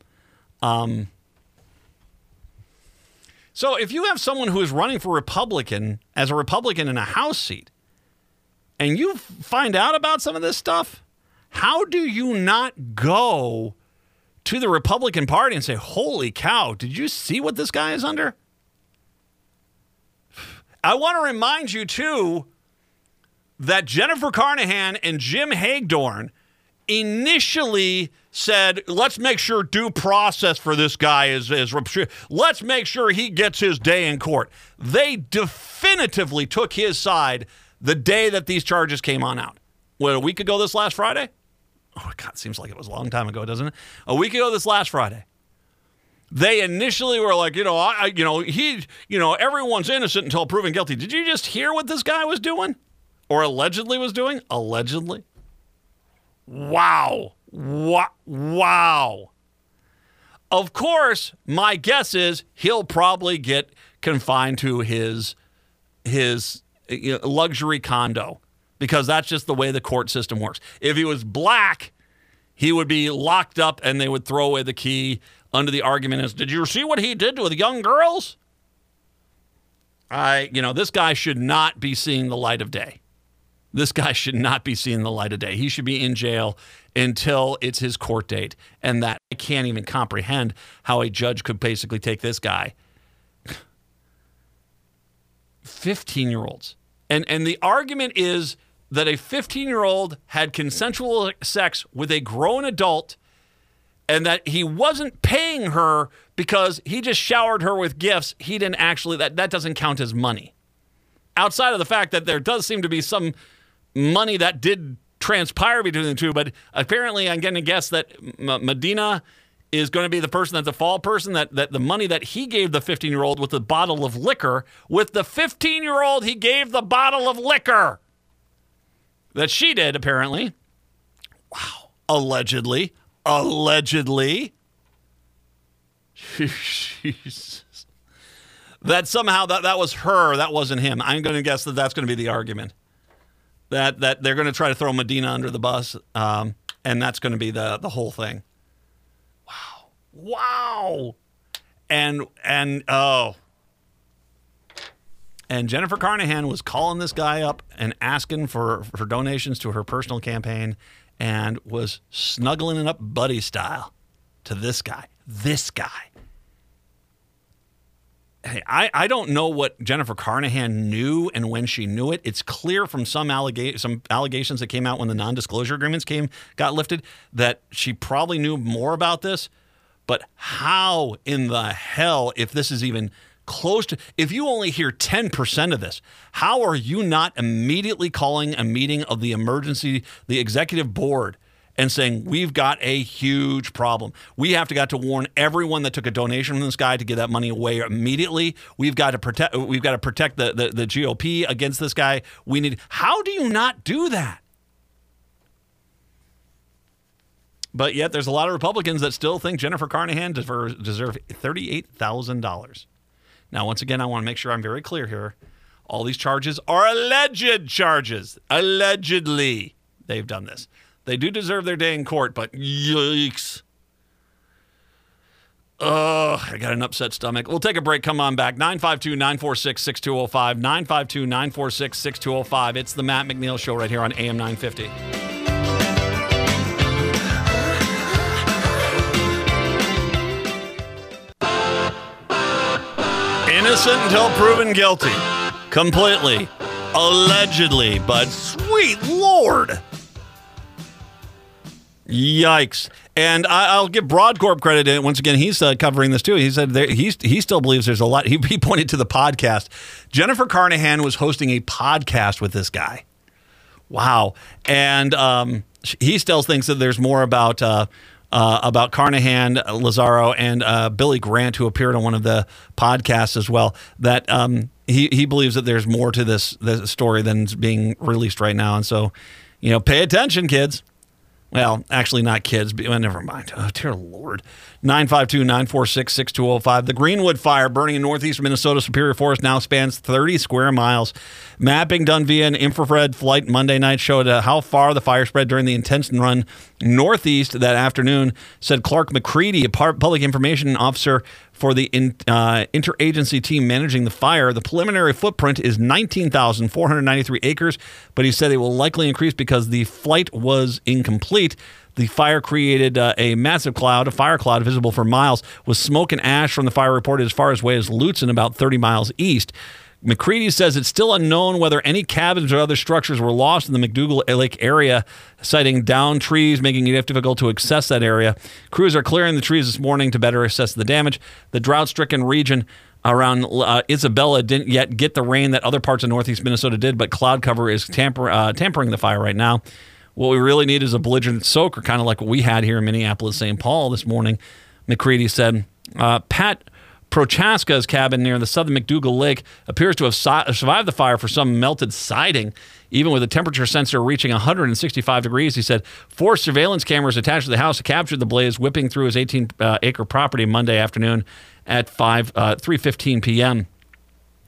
So if you have someone who is running for Republican as a Republican in a House seat, and you find out about some of this stuff, how do you not go to the Republican Party and say, "Holy cow, did you see what this guy is under?" I want to remind you, too, that Jennifer Carnahan and Jim Hagedorn initially said, "Let's make sure due process for this guy is let's make sure he gets his day in court." They definitively took his side the day that these charges came on out. What, a week ago this last Friday? Oh, God, it seems like it was a long time ago, doesn't it? A week ago this last Friday. They initially were like, everyone's innocent until proven guilty. Did you just hear what this guy was doing? Or allegedly was doing? Allegedly. Wow. Wow. Of course, my guess is he'll probably get confined to his luxury condo because that's just the way the court system works. If he was black, he would be locked up and they would throw away the key under the argument as, did you see what he did with young girls? This guy should not be seeing the light of day. This guy should not be seeing the light of day. He should be in jail until it's his court date. And that I can't even comprehend how a judge could basically take this guy. 15-year-olds. And the argument is that a 15-year-old had consensual sex with a grown adult and that he wasn't paying her because he just showered her with gifts. He didn't actually, that doesn't count as money. Outside of the fact that there does seem to be some money that did transpire between the two, but apparently I'm going to guess that Medina is going to be the person that's a fall person, that the money that he gave the 15-year-old with the bottle of liquor, with the 15-year-old he gave the bottle of liquor that she did, apparently. Wow. Allegedly. Jesus. That somehow that was her, that wasn't him. I'm going to guess that that's going to be the argument. That they're going to try to throw Medina under the bus, and that's going to be the whole thing. Wow. And Jennifer Carnahan was calling this guy up and asking for donations to her personal campaign and was snuggling it up buddy style to this guy. Hey, I don't know what Jennifer Carnahan knew and when she knew it. It's clear from some allegations that came out when the non-disclosure agreements got lifted that she probably knew more about this. But how in the hell, if this is even close to, if you only hear 10% of this, how are you not immediately calling a meeting of the executive board and saying, we've got a huge problem. We have to warn everyone that took a donation from this guy to give that money away immediately. We've got to protect the GOP against this guy. How do you not do that? But yet there's a lot of Republicans that still think Jennifer Carnahan deserve $38,000. Now, once again, I want to make sure I'm very clear here. All these charges are alleged charges. Allegedly, they've done this. They do deserve their day in court, but yikes. I got an upset stomach. We'll take a break. Come on back. 952-946-6205. 952-946-6205. It's the Matt McNeil Show right here on AM 950. Innocent until proven guilty. Completely. Allegedly. But sweet Lord. Yikes. And I'll give Broadcorp credit. Once again, he's covering this too. He said he still believes there's a lot. He pointed to the podcast. Jennifer Carnahan was hosting a podcast with this guy. Wow. And he still thinks that there's more about Carnahan, Lazaro, and Billy Grant, who appeared on one of the podcasts as well, that he believes that there's more to this story than's being released right now. And so, pay attention, kids. Well, actually not kids, but never mind. Oh, dear Lord. 952-946-6205. The Greenwood Fire burning in northeast Minnesota Superior Forest now spans 30 square miles. Mapping done via an infrared flight Monday night showed how far the fire spread during the intense run northeast that afternoon, said Clark McCready, a public information officer for the interagency team managing the fire. The preliminary footprint is 19,493 acres, but he said it will likely increase because the flight was incomplete. The fire created a massive cloud, a fire cloud visible for miles, with smoke and ash from the fire reported as far away as Lutzen, about 30 miles east. McCready says it's still unknown whether any cabins or other structures were lost in the McDougal Lake area, citing downed trees, making it difficult to access that area. Crews are clearing the trees this morning to better assess the damage. The drought-stricken region around Isabella didn't yet get the rain that other parts of northeast Minnesota did, but cloud cover is tampering the fire right now. What we really need is a belligerent soaker, kind of like what we had here in Minneapolis, St. Paul this morning, McCready said. Pat Prochaska's cabin near the southern McDougal Lake appears to have survived the fire for some melted siding, even with a temperature sensor reaching 165 degrees. He said 4 surveillance cameras attached to the house captured the blaze whipping through his 18-acre property Monday afternoon at 3:15 p.m.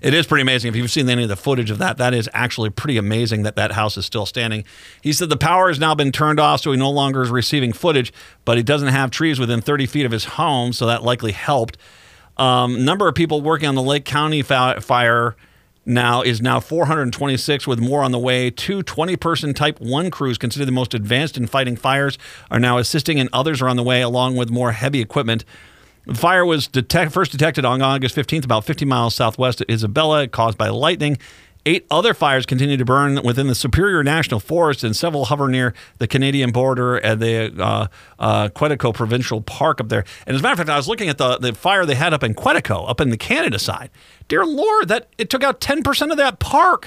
It is pretty amazing. If you've seen any of the footage of that, that is actually pretty amazing that that house is still standing. He said the power has now been turned off, so he no longer is receiving footage, but he doesn't have trees within 30 feet of his home, so that likely helped. Number of people working on the Lake County fire is now 426, with more on the way. 2 20-person Type 1 crews, considered the most advanced in fighting fires, are now assisting, and others are on the way, along with more heavy equipment. The fire was first detected on August 15th, about 50 miles southwest of Isabella, caused by lightning. 8 other fires continue to burn within the Superior National Forest, and several hover near the Canadian border at the Quetico Provincial Park up there. And as a matter of fact, I was looking at the fire they had up in Quetico, up in the Canada side. Dear Lord, it took out 10% of that park.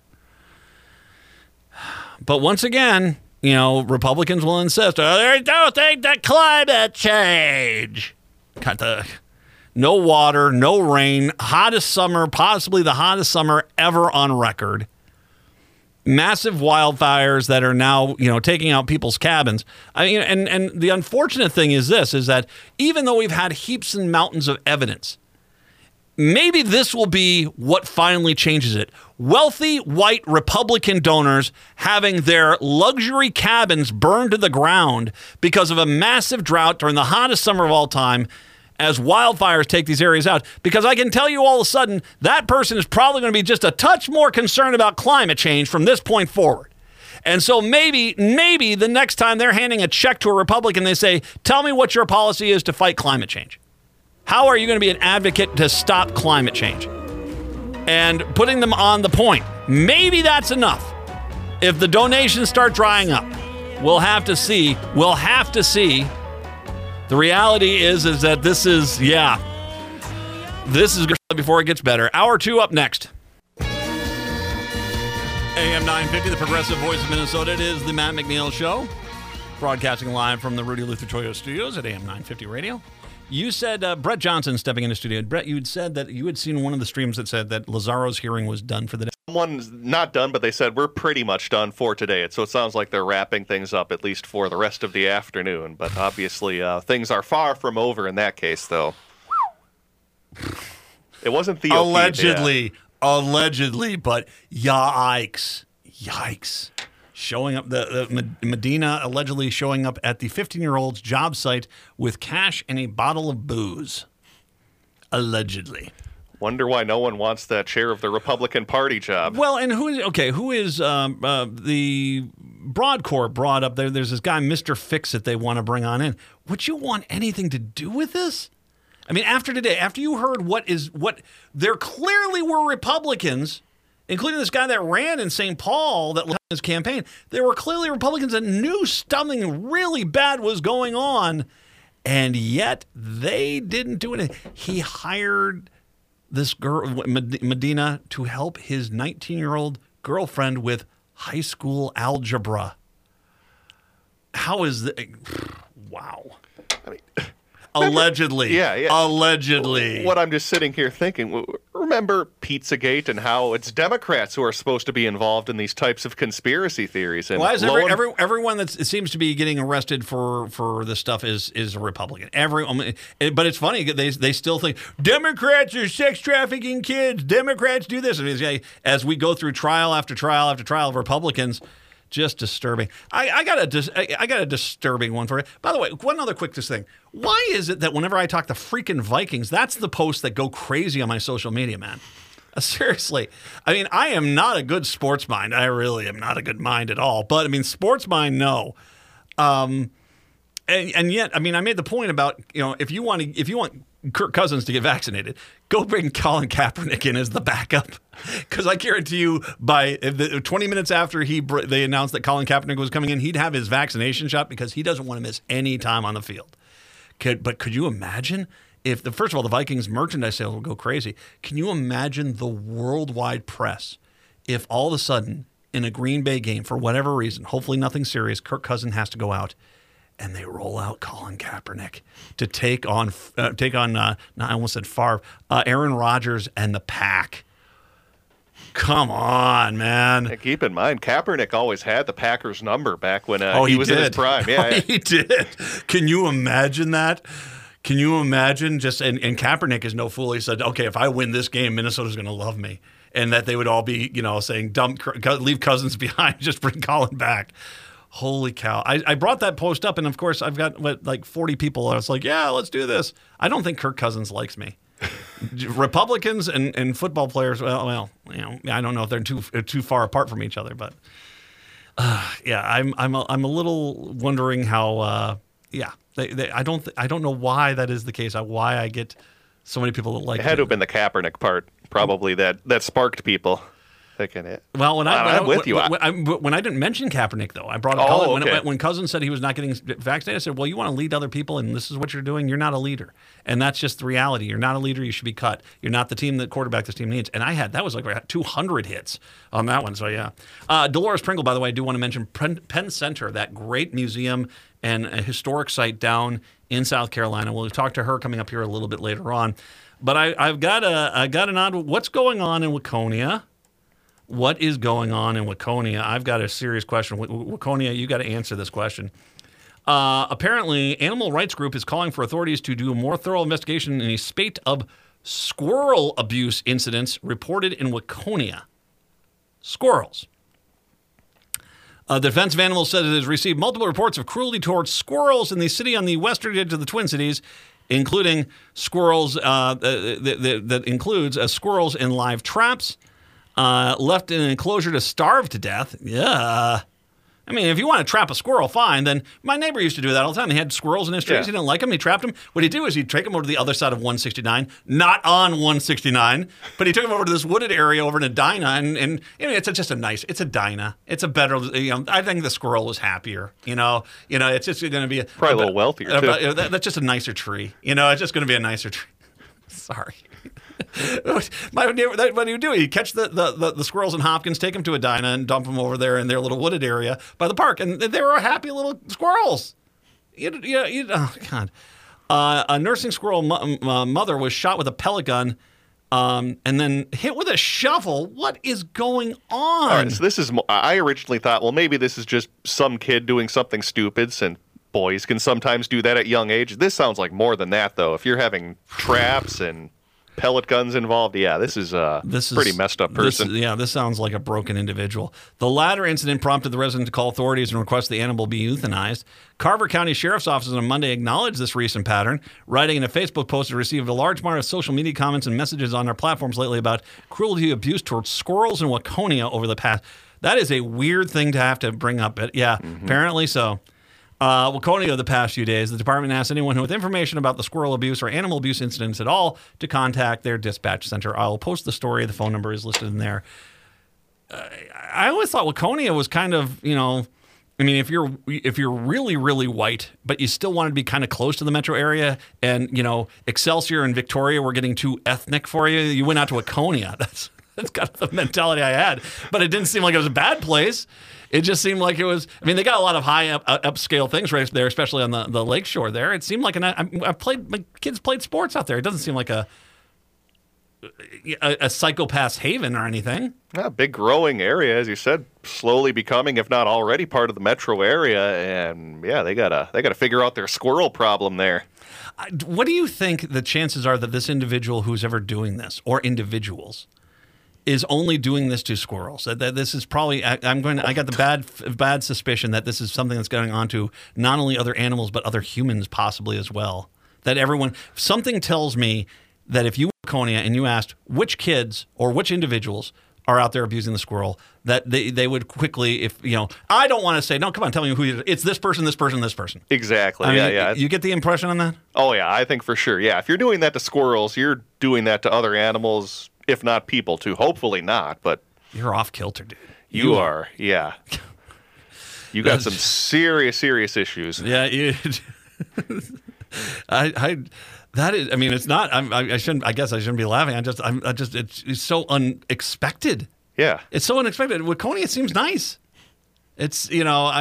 But once again, Republicans will insist, they don't think that climate change. Got no water, no rain, hottest summer, possibly the hottest summer ever on record. Massive wildfires that are now, taking out people's cabins. And the unfortunate thing is that even though we've had heaps and mountains of evidence, maybe this will be what finally changes it. Wealthy white Republican donors having their luxury cabins burned to the ground because of a massive drought during the hottest summer of all time, as wildfires take these areas out. Because I can tell you all of a sudden, that person is probably going to be just a touch more concerned about climate change from this point forward. And so maybe the next time they're handing a check to a Republican, they say, tell me what your policy is to fight climate change. How are you going to be an advocate to stop climate change? And putting them on the point. Maybe that's enough. If the donations start drying up, we'll have to see. The reality is that this is before it gets better. Hour 2 up next. AM 950, the progressive voice of Minnesota. It is the Matt McNeil Show, broadcasting live from the Rudy Luther Toyota Studios at AM 950 Radio. You said, Brett Johnson stepping into studio. Brett, you had said that you had seen one of the streams that said that Lazaro's hearing was done for the day. Someone's not done, but they said we're pretty much done for today. So it sounds like they're wrapping things up, at least for the rest of the afternoon. But obviously, things are far from over in that case, though. It wasn't the allegedly, but yikes. Showing up, the Medina allegedly showing up at the 15-year-old's job site with cash and a bottle of booze. Allegedly. Wonder why no one wants that chair of the Republican Party job. Well, and who is the Broadcorp brought up there? There's this guy, Mr. Fix-It, they want to bring on in. Would you want anything to do with this? I mean, after today, after you heard what there clearly were Republicans, including this guy that ran in St. Paul that led his campaign, there were clearly Republicans that knew something really bad was going on, and yet they didn't do anything. He hired this girl, Medina, to help his 19-year-old girlfriend with high school algebra. How is that? Wow. I mean, allegedly. Yeah. Allegedly. What I'm just sitting here thinking, remember Pizzagate and how it's Democrats who are supposed to be involved in these types of conspiracy theories. And why is everyone that seems to be getting arrested for this stuff is a Republican? But it's funny, they still think Democrats are sex trafficking kids. Democrats do this. As we go through trial after trial after trial of Republicans, just disturbing. I got a disturbing one for you. By the way, one other quick thing. Why is it that whenever I talk the freaking Vikings, that's the posts that go crazy on my social media, man? Seriously. I mean, I am not a good sports mind. I really am not a good mind at all. But, I mean, sports mind, no. And yet, I mean, I made the point about, if you want Kirk Cousins to get vaccinated, go bring Colin Kaepernick in as the backup. Because I guarantee you, by 20 minutes after they announced that Colin Kaepernick was coming in, he'd have his vaccination shot because he doesn't want to miss any time on the field. But could you imagine if, first of all, the Vikings merchandise sales will go crazy. Can you imagine the worldwide press if all of a sudden in a Green Bay game, for whatever reason, hopefully nothing serious, Kirk Cousins has to go out and they roll out Colin Kaepernick to take on I almost said Favre, Aaron Rodgers and the Pack. Come on, man. And keep in mind, Kaepernick always had the Packers number back when he was did. in his prime. Yeah, he did. Can you imagine that? Can you imagine just and Kaepernick is no fool. He said, "Okay, if I win this game, Minnesota's going to love me," and that they would all be, saying, leave Cousins behind, just bring Colin back." Holy cow! I brought that post up, and of course, I've got 40 people. I was like, "Yeah, let's do this." I don't think Kirk Cousins likes me. Republicans and football players. Well, I don't know if they're too far apart from each other, but I'm a little wondering how. I don't know why that is the case. Why I get so many people that like it. Had to have been the Kaepernick part, probably that sparked people. Well, when I'm with you. When I didn't mention Kaepernick, though, I brought up Colin. Okay. When Cousins said he was not getting vaccinated, I said, "Well, you want to lead other people, and this is what you're doing. You're not a leader, and that's just the reality. You're not a leader. You should be cut. You're not the team that quarterback this team needs." And that was like 200 hits on that one. So yeah, Dolores Pringle, by the way, I do want to mention Penn Center, that great museum and a historic site down in South Carolina. We'll talk to her coming up here a little bit later on. But I've got an odd. What's going on in Waconia? What is going on in Waconia? I've got a serious question. Waconia, you got to answer this question. Apparently, animal rights group is calling for authorities to do a more thorough investigation in a spate of squirrel abuse incidents reported in Waconia. Squirrels. The Defense of Animals said it has received multiple reports of cruelty towards squirrels in the city on the western edge of the Twin Cities, including squirrels that includes squirrels in live traps. Left in an enclosure to starve to death. Yeah. I mean, if you want to trap a squirrel, fine. Then my neighbor used to do that all the time. He had squirrels in his trees. Yeah. He didn't like them. He trapped them. What he'd do is he'd take them over to the other side of 169, not on 169, but he took them over to this wooded area over in Edina. And it's just it's Edina. It's a better, I think the squirrel was happier. It's just going to be probably a little wealthier, too. That's just a nicer tree. It's just going to be a nicer tree. Sorry. What do you do? You catch the squirrels in Hopkins, take them to Edina, and dump them over there in their little wooded area by the park, and they were happy little squirrels. Oh God! A nursing squirrel mother was shot with a pellet gun, and then hit with a shovel. What is going on? All right, so this is. I originally thought, well, maybe this is just some kid doing something stupid, and boys can sometimes do that at young age. This sounds like more than that, though. If you're having traps and pellet guns involved, this is pretty messed up person. This sounds like a broken individual. The latter incident prompted the resident to call authorities and request the animal be euthanized. Carver County Sheriff's Office on Monday acknowledged this recent pattern, writing in a Facebook post it received a large amount of social media comments and messages on their platforms lately about cruelty abuse towards squirrels in Waconia over the past. That is a weird thing to have to bring up. But apparently so. Waconia the past few days, the department asked anyone with information about the squirrel abuse or animal abuse incidents at all to contact their dispatch center. I'll post the story. The phone number is listed in there. I always thought Waconia was kind of, if you're really, really white, but you still wanted to be kind of close to the metro area, and Excelsior and Victoria were getting too ethnic for you, you went out to Waconia. That's kind of the mentality I had. But it didn't seem like it was a bad place. It just seemed like it was. I mean, they got a lot of high upscale things right there, especially on the lakeshore there. It seemed like my kids played sports out there. It doesn't seem like a psychopath's haven or anything. A big growing area, as you said, slowly becoming, if not already, part of the metro area. And they gotta figure out their squirrel problem there. What do you think the chances are that this individual who's ever doing this, or individuals, is only doing this to squirrels? That this is probably, I got the bad suspicion that this is something that's going on to not only other animals, but other humans possibly as well. That something tells me that if you were Waconia and you asked which kids or which individuals are out there abusing the squirrel, that they would quickly, I don't want to say, no, come on, tell me who it's this person, this person, this person. Exactly. You get the impression on that? Oh, yeah, I think for sure. Yeah, if you're doing that to squirrels, you're doing that to other animals, if not people, too. Hopefully not, but you're off kilter, dude. You are, yeah. You got some serious issues. Yeah, that is. I mean, it's not. I shouldn't. I guess I shouldn't be laughing. It's so unexpected. Yeah, it's so unexpected. Waconia seems nice. It's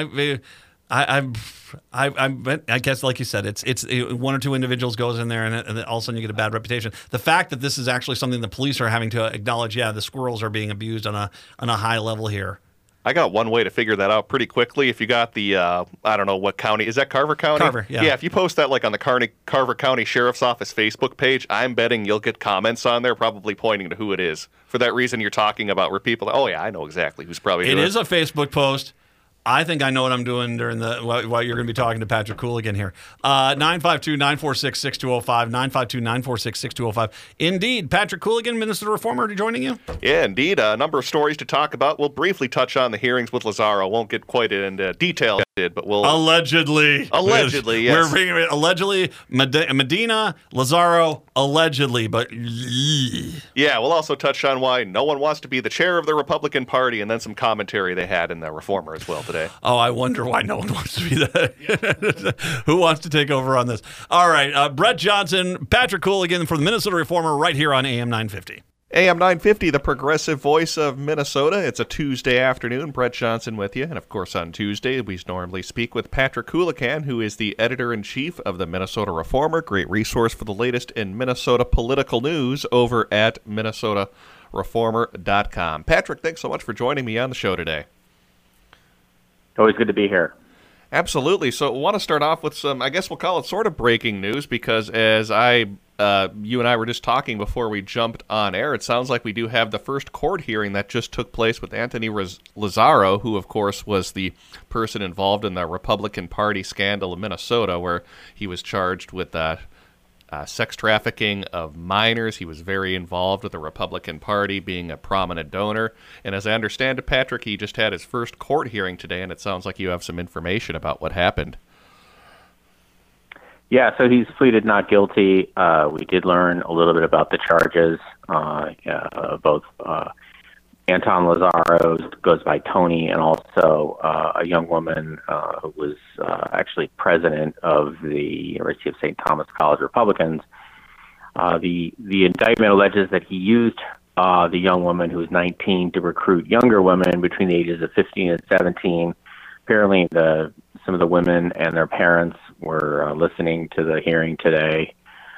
I guess, like you said, it's one or two individuals goes in there and all of a sudden you get a bad reputation. The fact that this is actually something the police are having to acknowledge, the squirrels are being abused on a high level here. I got one way to figure that out pretty quickly. If you got the, I don't know what county, is that Carver County? Carver, yeah. Yeah, if you post that like on the Carver County Sheriff's Office Facebook page, I'm betting you'll get comments on there probably pointing to who it is. For that reason you're talking about, where people, oh yeah, I know exactly who's probably doing it. It is a Facebook post. I think I know what I'm doing during while you're going to be talking to Patrick Cooligan here. 952-946-6205, 952-946-6205. Indeed, Patrick Cooligan, Minnesota Reformer, joining you? Yeah, indeed. A number of stories to talk about. We'll briefly touch on the hearings with Lazaro. Won't get quite into detail, but we'll... Allegedly, yes. We're bringing it allegedly. Medina, Lazaro, allegedly, but... Yeah, we'll also touch on why no one wants to be the chair of the Republican Party, and then some commentary they had in the Reformer as well today. Oh, I wonder why no one wants to be that. Who wants to take over on this? All right, Brett Johnson, Patrick Cooligan from the Minnesota Reformer right here on AM 950. AM 950, the progressive voice of Minnesota. It's a Tuesday afternoon. Brett Johnson with you. And, of course, on Tuesday, we normally speak with Patrick Cooligan, who is the editor-in-chief of the Minnesota Reformer. Great resource for the latest in Minnesota political news over at minnesotareformer.com. Patrick, thanks so much for joining me on the show today. Always good to be here. Absolutely. So I want to start off with some, I guess we'll call it sort of breaking news, because as you and I were just talking before we jumped on air, it sounds like we do have the first court hearing that just took place with Anthony Lazaro, who, of course, was the person involved in the Republican Party scandal in Minnesota, where he was charged with sex trafficking of minors. He was very involved with the Republican Party, being a prominent donor. And as I understand it, Patrick, he just had his first court hearing today, and it sounds like you have some information about what happened. Yeah, so he's pleaded not guilty. We did learn a little bit about the charges. Both Anton Lazaro goes by Tony, and also a young woman who was actually president of the University of St. Thomas College Republicans. The indictment alleges that he used the young woman, who was 19, to recruit younger women between the ages of 15 and 17. Apparently, some of the women and their parents were listening to the hearing today.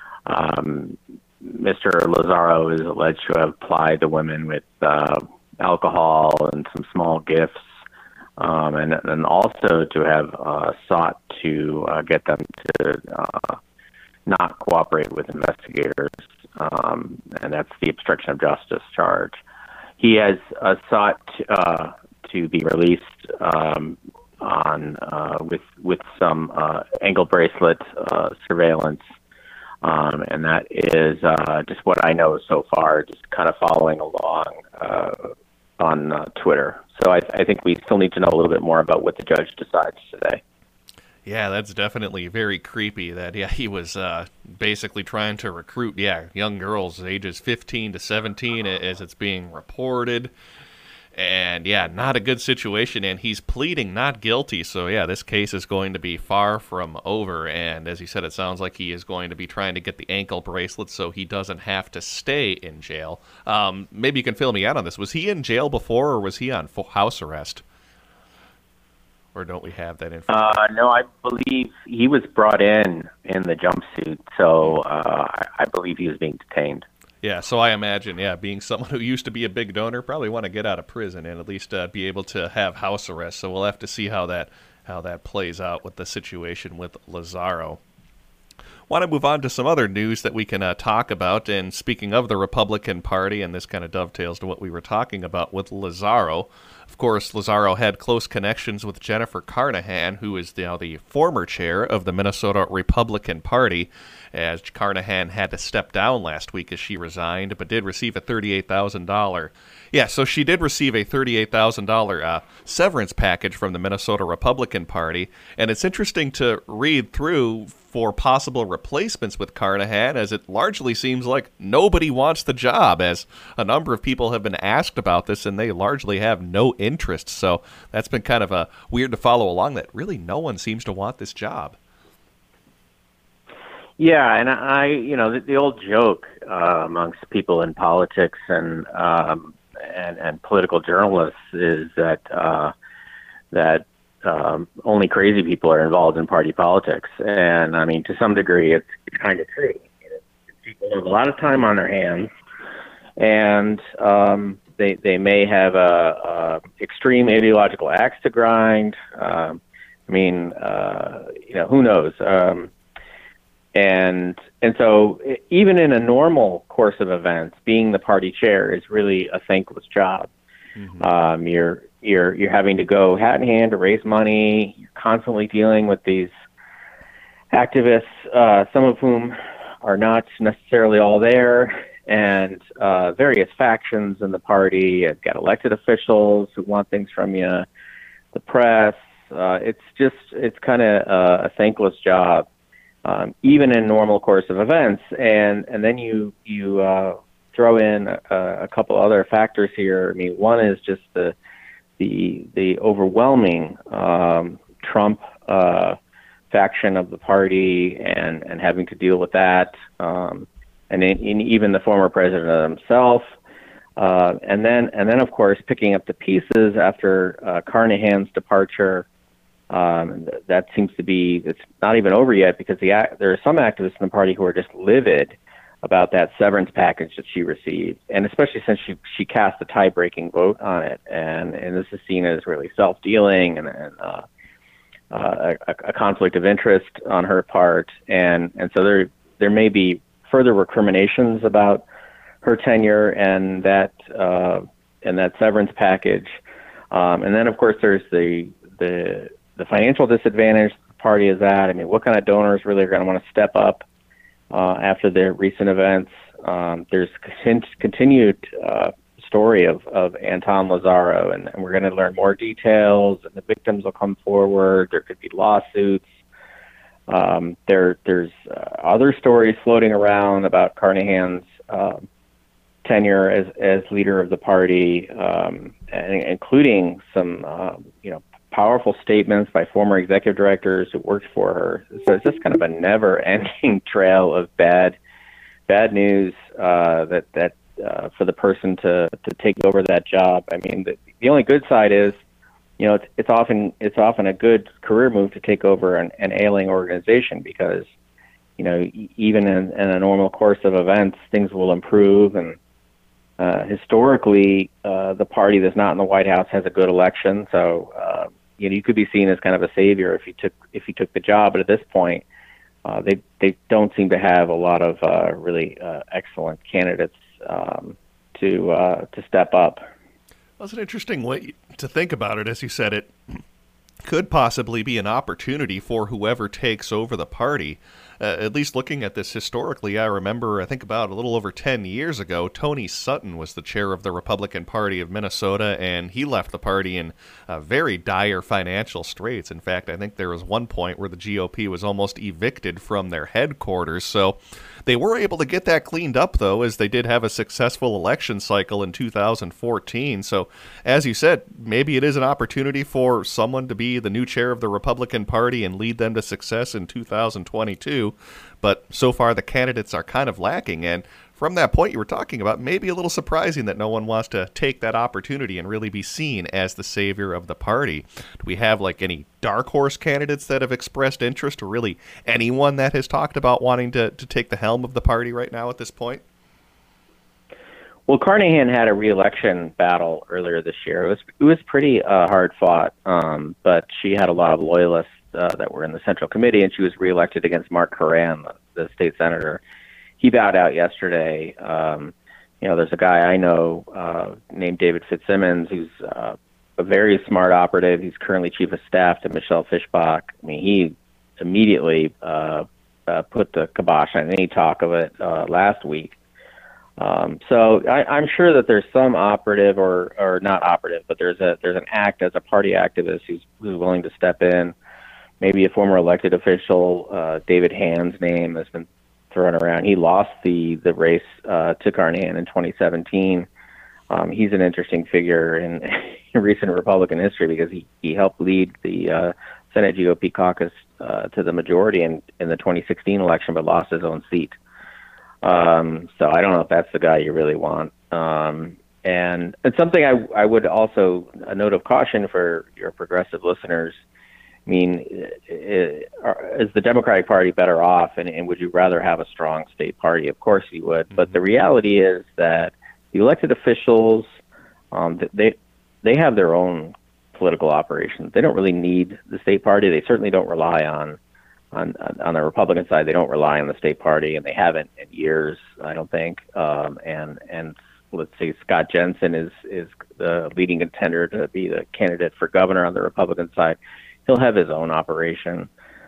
Mr. Lazaro is alleged to have plied the women with alcohol and some small gifts, and also to have sought to get them to not cooperate with investigators, and that's the obstruction of justice charge. He has sought to be released with some ankle bracelet surveillance, and that is just what I know so far, just kind of following along on Twitter. So I think we still need to know a little bit more about what the judge decides today. Yeah, that's definitely very creepy that, he was basically trying to recruit, young girls ages 15 to 17 as it's being reported. And, not a good situation, and he's pleading not guilty. So, this case is going to be far from over. And as you said, it sounds like he is going to be trying to get the ankle bracelet so he doesn't have to stay in jail. Maybe you can fill me out on this. Was he in jail before, or was he on house arrest? Or don't we have that information? No, I believe he was brought in the jumpsuit, so I believe he was being detained. Yeah, so I imagine, being someone who used to be a big donor, probably want to get out of prison and at least be able to have house arrest. So we'll have to see how that plays out with the situation with Lazaro. Want to move on to some other news that we can talk about. And speaking of the Republican Party, and this kind of dovetails to what we were talking about with Lazaro. Of course, Lazaro had close connections with Jennifer Carnahan, who is now the former chair of the Minnesota Republican Party, as Carnahan had to step down last week as she resigned, but did receive a $38,000. Yeah, so she did receive a $38,000 severance package from the Minnesota Republican Party, and it's interesting to read through for possible replacements with Carnahan, as it largely seems like nobody wants the job, as a number of people have been asked about this, and they largely have no interest. So that's been kind of weird to follow along, that really no one seems to want this job. Yeah, and the old joke amongst people in politics and political journalists is that only crazy people are involved in party politics, and I mean, to some degree, it's kind of true. People have a lot of time on their hands, and They may have a extreme ideological axe to grind. Who knows? And so even in a normal course of events, being the party chair is really a thankless job. Mm-hmm. You're having to go hat in hand to raise money. You're constantly dealing with these activists, some of whom are not necessarily all there, and various factions in the party. You've got elected officials who want things from you, the press. It's kind of a thankless job, even in normal course of events. And then you throw in a couple other factors here. I mean, one is just the overwhelming Trump faction of the party and having to deal with that, and even the former president himself. And then of course picking up the pieces after Carnahan's departure. That seems to be, it's not even over yet, because there are some activists in the party who are just livid about that severance package that she received, and especially since she cast a tie-breaking vote on it, and this is seen as really self-dealing and a conflict of interest on her part, and so there may be further recriminations about her tenure and that severance package, and then of course there's the financial disadvantage the party is at. I mean, what kind of donors really are going to want to step up after the recent events? There's continued story of Anton Lazaro, and we're going to learn more details, and the victims will come forward. There could be lawsuits. There's other stories floating around about Carnahan's tenure as leader of the party, and including some powerful statements by former executive directors who worked for her. So it's just kind of a never-ending trail of bad news that for the person to take over that job. I mean, the only good side is, it's often a good career move to take over an ailing organization, because even in a normal course of events, things will improve, and historically, the party that's not in the White House has a good election. So you could be seen as kind of a savior if you took the job. But at this point, they don't seem to have a lot of really excellent candidates to step up. That's an interesting way to think about it. As you said, it could possibly be an opportunity for whoever takes over the party. At least looking at this historically, I think about a little over 10 years ago, Tony Sutton was the chair of the Republican Party of Minnesota, and he left the party in very dire financial straits. In fact, I think there was one point where the GOP was almost evicted from their headquarters. So they were able to get that cleaned up, though, as they did have a successful election cycle in 2014. So, as you said, maybe it is an opportunity for someone to be the new chair of the Republican Party and lead them to success in 2022. But so far, the candidates are kind of lacking. And from that point you were talking about, maybe a little surprising that no one wants to take that opportunity and really be seen as the savior of the party. Do we have any dark horse candidates that have expressed interest, or really anyone that has talked about wanting to take the helm of the party right now at this point? Well, Carnahan had a re-election battle earlier this year. It was pretty hard fought, but she had a lot of loyalists that were in the Central Committee, and she was re-elected against Mark Horan, the state senator. He bowed out yesterday. There's a guy I know named David Fitzsimmons, who's a very smart operative. He's currently chief of staff to Michelle Fischbach. I mean, he immediately put the kibosh on any talk of it last week. So I'm sure that there's some operative or not operative, but there's an act as a party activist who's willing to step in. Maybe a former elected official, David Hand's name has been thrown around. He lost the race to Carnahan in 2017. He's an interesting figure in recent Republican history, because he helped lead the Senate GOP caucus to the majority in the 2016 election, but lost his own seat. So I don't know if that's the guy you really want. And it's something I would also, a note of caution for your progressive listeners. I mean, is the Democratic Party better off, and would you rather have a strong state party? Of course you would. But the reality is that the elected officials they have their own political operations. They don't really need the state party. They certainly don't rely on the Republican side. They don't rely on the state party, and they haven't in years, I don't think. And let's say Scott Jensen is the leading contender to be the candidate for governor on the Republican side. He'll have his own operation.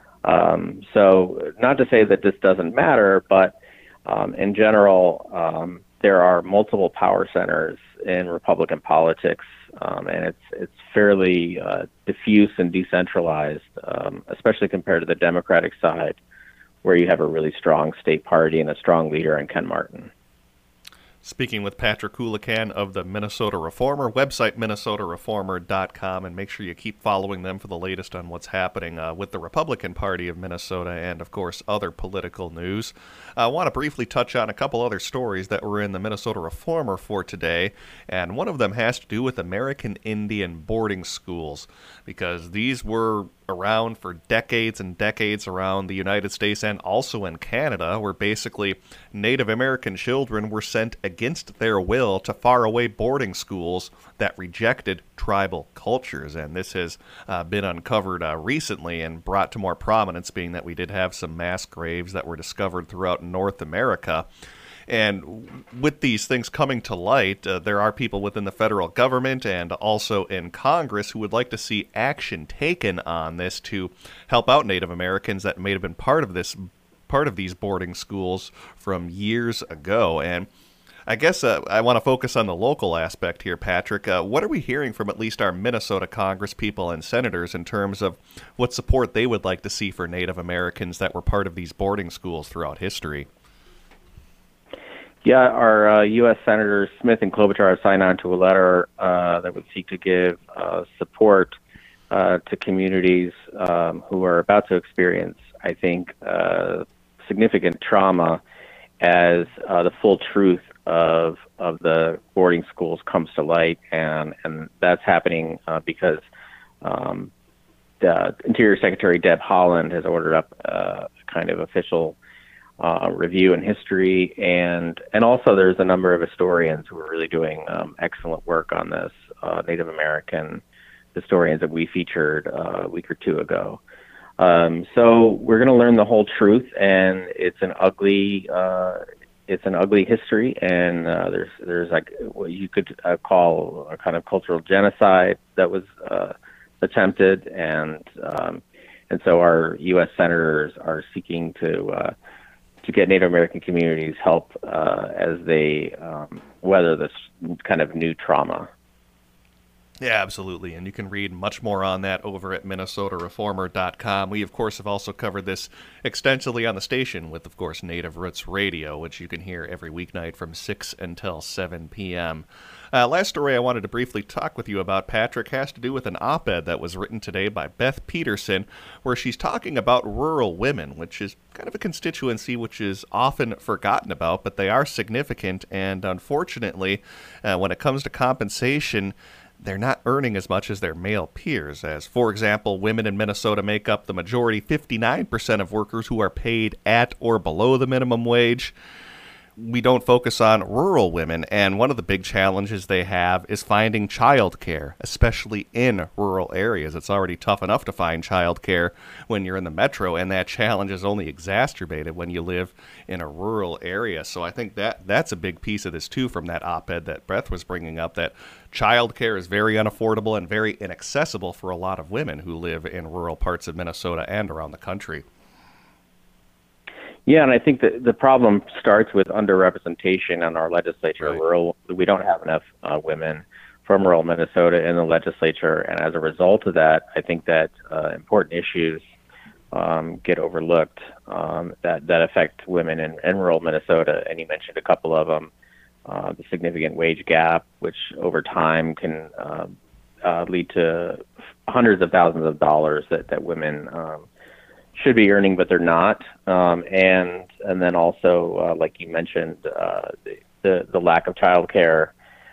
So not to say that this doesn't matter, but in general, there are multiple power centers in Republican politics, and it's fairly diffuse and decentralized, especially compared to the Democratic side, where you have a really strong state party and a strong leader in Ken Martin. Speaking with Patrick Houlican of the Minnesota Reformer, website minnesotareformer.com, and make sure you keep following them for the latest on what's happening with the Republican Party of Minnesota and, of course, other political news. I want to briefly touch on a couple other stories that were in the Minnesota Reformer for today, and one of them has to do with American Indian boarding schools, because these were around for decades and decades around the United States and also in Canada, where basically Native American children were sent against their will to faraway boarding schools that rejected tribal cultures. And this has been uncovered recently and brought to more prominence, being that we did have some mass graves that were discovered throughout North America. And with these things coming to light, there are people within the federal government and also in Congress who would like to see action taken on this to help out Native Americans that may have been part of these boarding schools from years ago. And I guess I want to focus on the local aspect here, Patrick. What are we hearing from at least our Minnesota Congress people and senators in terms of what support they would like to see for Native Americans that were part of these boarding schools throughout history? Yeah, our U.S. Senators Smith and Klobuchar have signed on to a letter that would seek to give support to communities who are about to experience, I think, significant trauma as the full truth of the boarding schools comes to light, and that's happening because the Interior Secretary Deb Haaland has ordered up a kind of official review in history, and also there's a number of historians who are really doing excellent work on this, Native American historians that we featured a week or two ago. So we're going to learn the whole truth, and it's an ugly history, and there's like what you could call a kind of cultural genocide that was attempted, and so our U.S. senators are seeking to get Native American communities help as they weather this kind of new trauma. Yeah, absolutely. And you can read much more on that over at minnesotareformer.com. We, of course, have also covered this extensively on the station with, of course, Native Roots Radio, which you can hear every weeknight from 6 until 7 p.m. Last story I wanted to briefly talk with you about, Patrick, has to do with an op-ed that was written today by Beth Peterson, where she's talking about rural women, which is kind of a constituency which is often forgotten about, but they are significant. And unfortunately, when it comes to compensation, they're not earning as much as their male peers, as, for example, women in Minnesota make up the majority, 59% of workers who are paid at or below the minimum wage. We don't focus on rural women, and one of the big challenges they have is finding childcare, especially in rural areas. It's already tough enough to find childcare when you're in the metro, and that challenge is only exacerbated when you live in a rural area. So I think that's a big piece of this, too, from that op-ed that Beth was bringing up, that childcare is very unaffordable and very inaccessible for a lot of women who live in rural parts of Minnesota and around the country. Yeah, and I think that the problem starts with underrepresentation in our legislature. Right. We don't have enough women from rural Minnesota in the legislature, and as a result of that, I think that important issues get overlooked that affect women in rural Minnesota. And you mentioned a couple of them: the significant wage gap, which over time can lead to hundreds of thousands of dollars that women should be earning, but they're not. And then also, like you mentioned, the lack of childcare.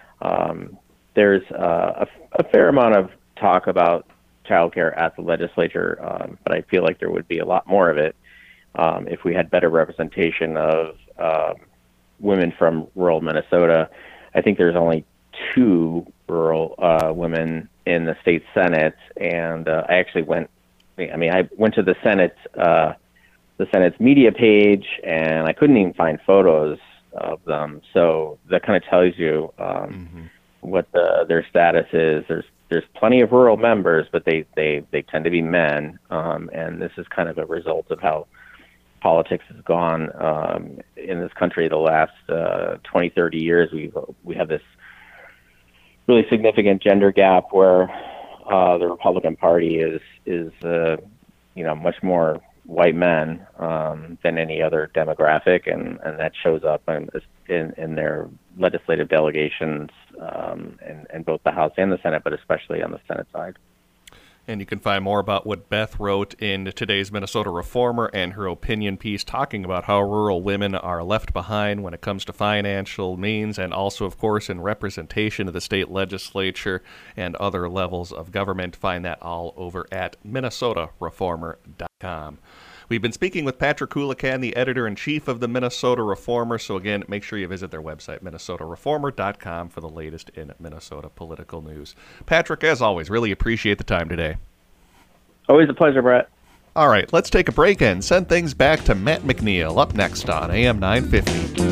There's a fair amount of talk about childcare at the legislature, but I feel like there would be a lot more of it if we had better representation of women from rural Minnesota. I think there's only 2 rural women in the state Senate, and I actually went. I went to the Senate's media page, and I couldn't even find photos of them. So that kind of tells you what their status is. There's plenty of rural members, but they tend to be men, and this is kind of a result of how politics has gone in this country the last 20, 30 years. We have this really significant gender gap where the Republican Party is much more white men than any other demographic, and that shows up in their legislative delegations in both the House and the Senate, but especially on the Senate side. And you can find more about what Beth wrote in today's Minnesota Reformer and her opinion piece talking about how rural women are left behind when it comes to financial means, and also, of course, in representation of the state legislature and other levels of government. Find that all over at minnesotareformer.com. We've been speaking with Patrick Coolican, the editor-in-chief of the Minnesota Reformer. So again, make sure you visit their website, minnesotareformer.com, for the latest in Minnesota political news. Patrick, as always, really appreciate the time today. Always a pleasure, Brett. All right, let's take a break and send things back to Matt McNeil up next on AM 950.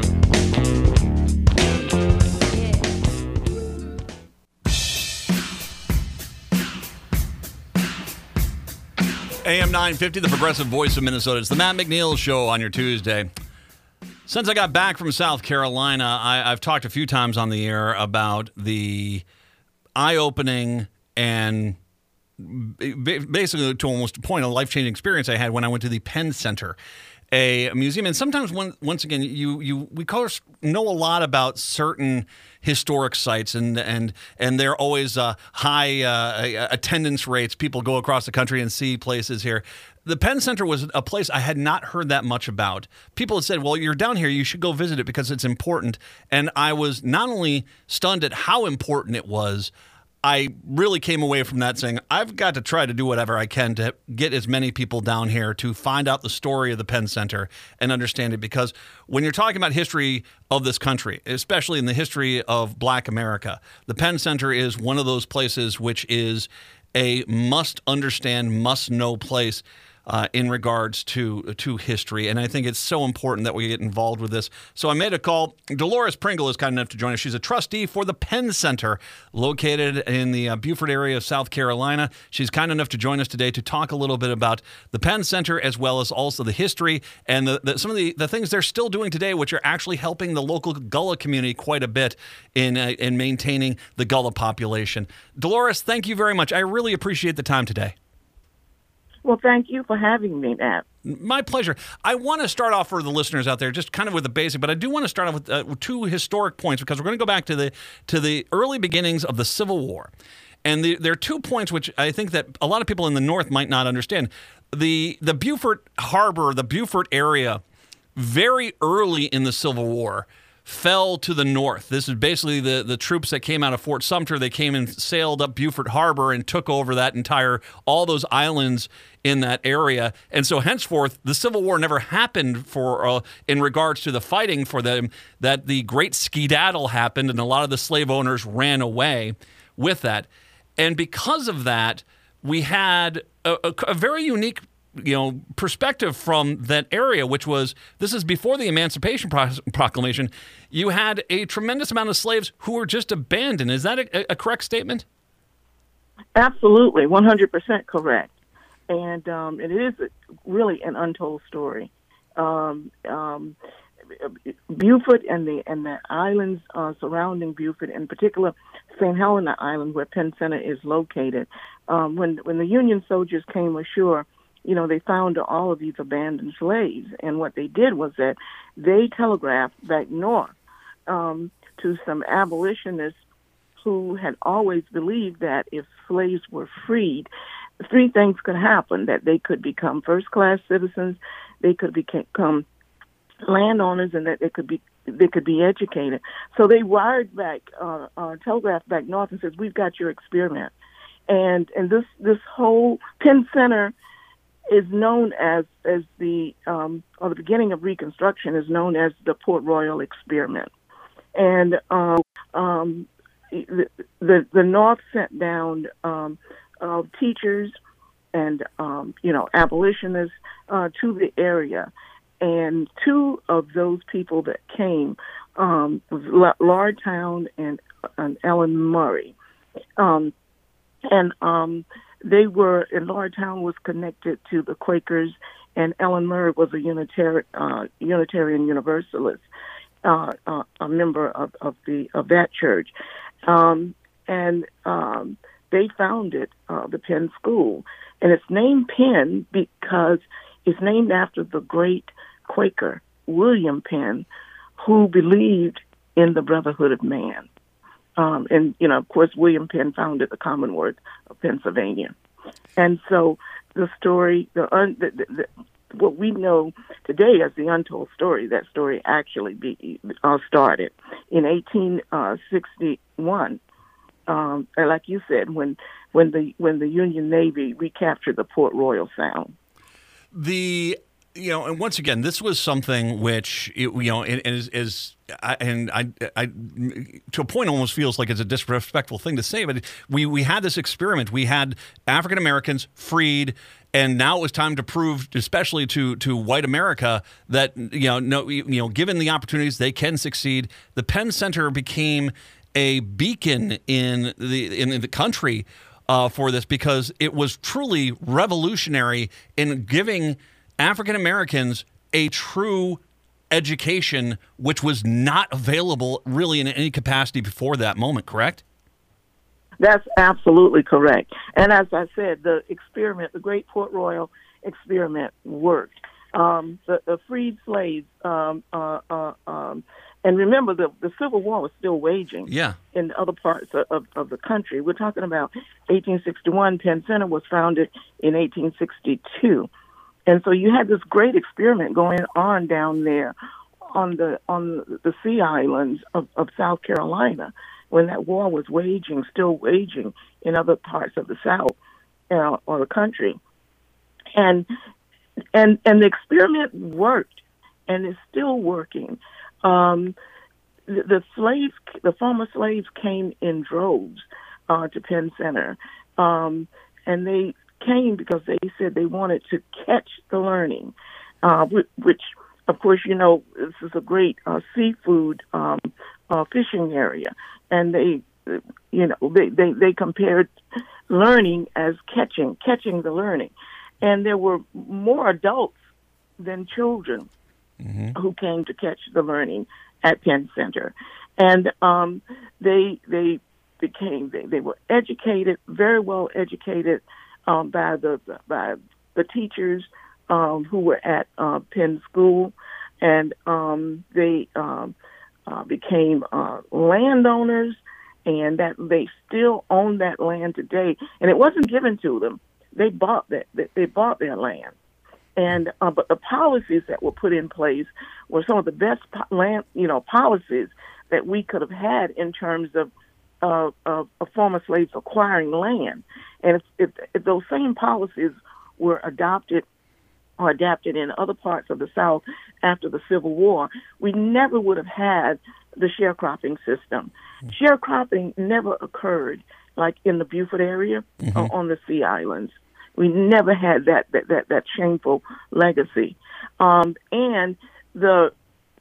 AM 950, the progressive voice of Minnesota. It's the Matt McNeil Show on your Tuesday. Since I got back from South Carolina, I've talked a few times on the air about the eye-opening and basically to almost a point, a life-changing experience I had when I went to the Penn Center, a museum. And sometimes, once again, we know a lot about certain historic sites, and they're always high attendance rates. People go across the country and see places here. The Penn Center was a place I had not heard that much about. People had said, well, you're down here, you should go visit it because it's important. And I was not only stunned at how important it was, I really came away from that saying, I've got to try to do whatever I can to get as many people down here to find out the story of the Penn Center and understand it. Because when you're talking about history of this country, especially in the history of Black America, the Penn Center is one of those places which is a must-understand, must-know place in regards to history. And I think it's so important that we get involved with this. So I made a call. Dolores Pringle is kind enough to join us. She's a trustee for the Penn Center located in the Beaufort area of South Carolina. She's kind enough to join us today to talk a little bit about the Penn Center as well as also the history and some of the things they're still doing today, which are actually helping the local Gullah community quite a bit in maintaining the Gullah population. Dolores, thank you very much. I really appreciate the time today. Well, thank you for having me, Matt. My pleasure. I want to start off for the listeners out there just kind of with the basic, but I do want to start off with two historic points because we're going to go back to the early beginnings of the Civil War. And there are 2 points which I think that a lot of people in the North might not understand. The Beaufort Harbor, the Beaufort area, very early in the Civil War, fell to the north. This is basically the troops that came out of Fort Sumter. They came and sailed up Beaufort Harbor and took over all those islands in that area. And so henceforth, the Civil War never happened in regards to the fighting for them, that the great skedaddle happened and a lot of the slave owners ran away with that. And because of that, we had a very unique perspective from that area, which was, this is before the Emancipation Proclamation. You had a tremendous amount of slaves who were just abandoned. Is that a correct statement? Absolutely, 100% correct. And it is really an untold story. Beaufort and the islands surrounding Beaufort, in particular St. Helena Island, where Penn Center is located, when the Union soldiers came ashore, they found all of these abandoned slaves. And what they did was that they telegraphed back north to some abolitionists who had always believed that if slaves were freed, 3 things could happen: that they could become first-class citizens, they could become landowners, and that they could be educated. So they wired back, telegraphed back north and says, "We've got your experiment." And this whole Penn Center is known as the beginning of Reconstruction is known as the Port Royal experiment. And the North sent down teachers and abolitionists to the area, and two of those people that came was Lordstown and Ellen Murray, and they were, and Lordstown was connected to the Quakers, and Ellen Murray was a Unitarian Universalist, a member of that church, and they founded the Penn School, and it's named Penn because it's named after the great Quaker William Penn, who believed in the brotherhood of man. And, of course, William Penn founded the Commonwealth of Pennsylvania. And so the story, what we know today as the untold story, that story actually started in 1861. And like you said, when the Union Navy recaptured the Port Royal Sound. And once again, this was something which, to a point almost feels like it's a disrespectful thing to say, but we had this experiment. We had African Americans freed, and now it was time to prove, especially to white America, that given the opportunities, they can succeed. The Penn Center became a beacon in the country for this, because it was truly revolutionary in giving African Americans a true education, which was not available really in any capacity before that moment, correct? That's absolutely correct. And as I said, the experiment, the Great Port Royal experiment, worked. The freed slaves, and remember, the Civil War was still waging in other parts of the country. We're talking about 1861. Penn Center was founded in 1862. And so you had this great experiment going on down there on the Sea Islands of South Carolina, when that war was still waging in other parts of the South or the country. And the experiment worked, and it's still working. The former slaves came in droves to Penn Center, and they came because they said they wanted to catch the learning, which, of course, this is a great seafood fishing area, and they compared learning as catching the learning, and there were more adults than children who came to catch the learning at Penn Center, and they were educated, very well educated, by the teachers who were at Penn School, and they became landowners, and that they still own that land today. And it wasn't given to them; they bought their land. And but the policies that were put in place were some of the best policies that we could have had in terms of former slaves acquiring land. And if those same policies were adopted or adapted in other parts of the South after the Civil War, we never would have had the sharecropping system. Sharecropping never occurred like in the Beaufort area or on the Sea Islands. We never had that shameful legacy. And the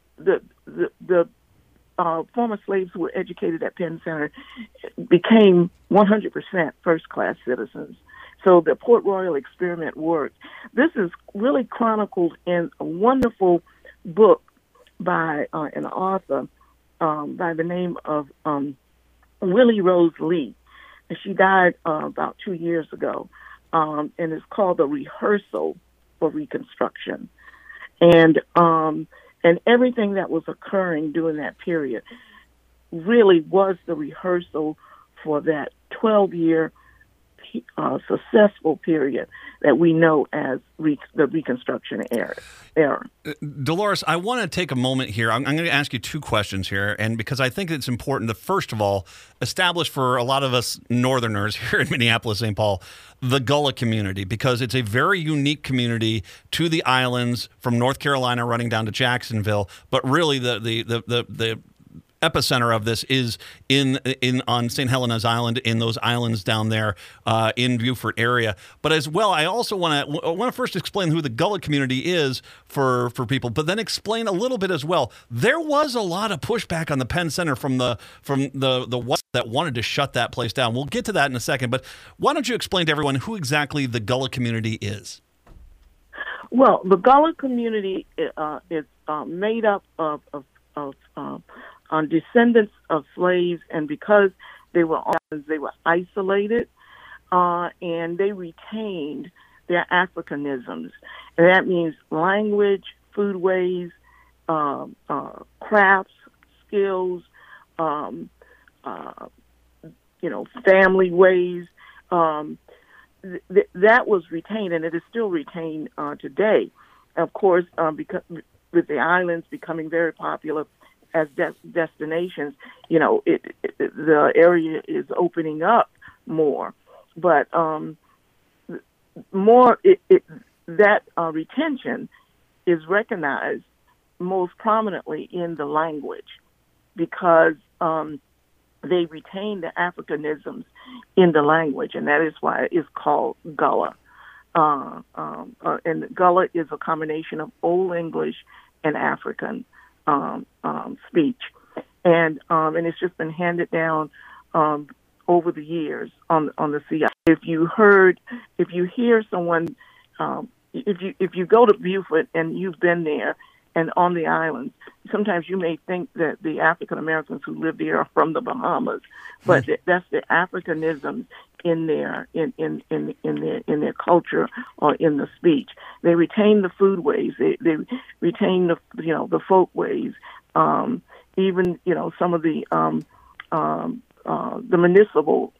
former slaves who were educated at Penn Center became 100% first-class citizens. So the Port Royal experiment worked. This is really chronicled in a wonderful book by an author by the name of Willie Rose Lee. And she died about 2 years ago, and it's called The Rehearsal for Reconstruction. And everything that was occurring during that period really was the rehearsal for that 12-year successful period that we know as the Reconstruction era. Dolores, I want to take a moment here. I'm going to ask you two questions here, and because I think it's important to, first of all, establish for a lot of us Northerners here in Minneapolis, St. Paul, the Gullah community, because it's a very unique community to the islands from North Carolina running down to Jacksonville, but really the epicenter of this is in on St. Helena's Island, in those islands down there in Beaufort area. But as well, I also want to first explain who the Gullah community is for people, but then explain a little bit as well. There was a lot of pushback on the Penn Center from the West that wanted to shut that place down. We'll get to that in a second, but why don't you explain to everyone who exactly the Gullah community is? Well, the Gullah community is made up of descendants of slaves, and because they were isolated, and they retained their Africanisms, and that means language, foodways, crafts, skills, family ways. That was retained, and it is still retained today. Of course, because with the islands becoming very popular as destinations, the area is opening up more. But that retention is recognized most prominently in the language, because they retain the Africanisms in the language, and that is why it is called Gullah. And Gullah is a combination of Old English and African speech, and it's just been handed down over the years on the sea. If you hear someone, if you go to Beaufort and you've been there and on the islands, sometimes you may think that the African Americans who live there are from the Bahamas, but that's the Africanisms in their their culture or in the speech. They retain the foodways, they retain the folkways, even some of the medicinal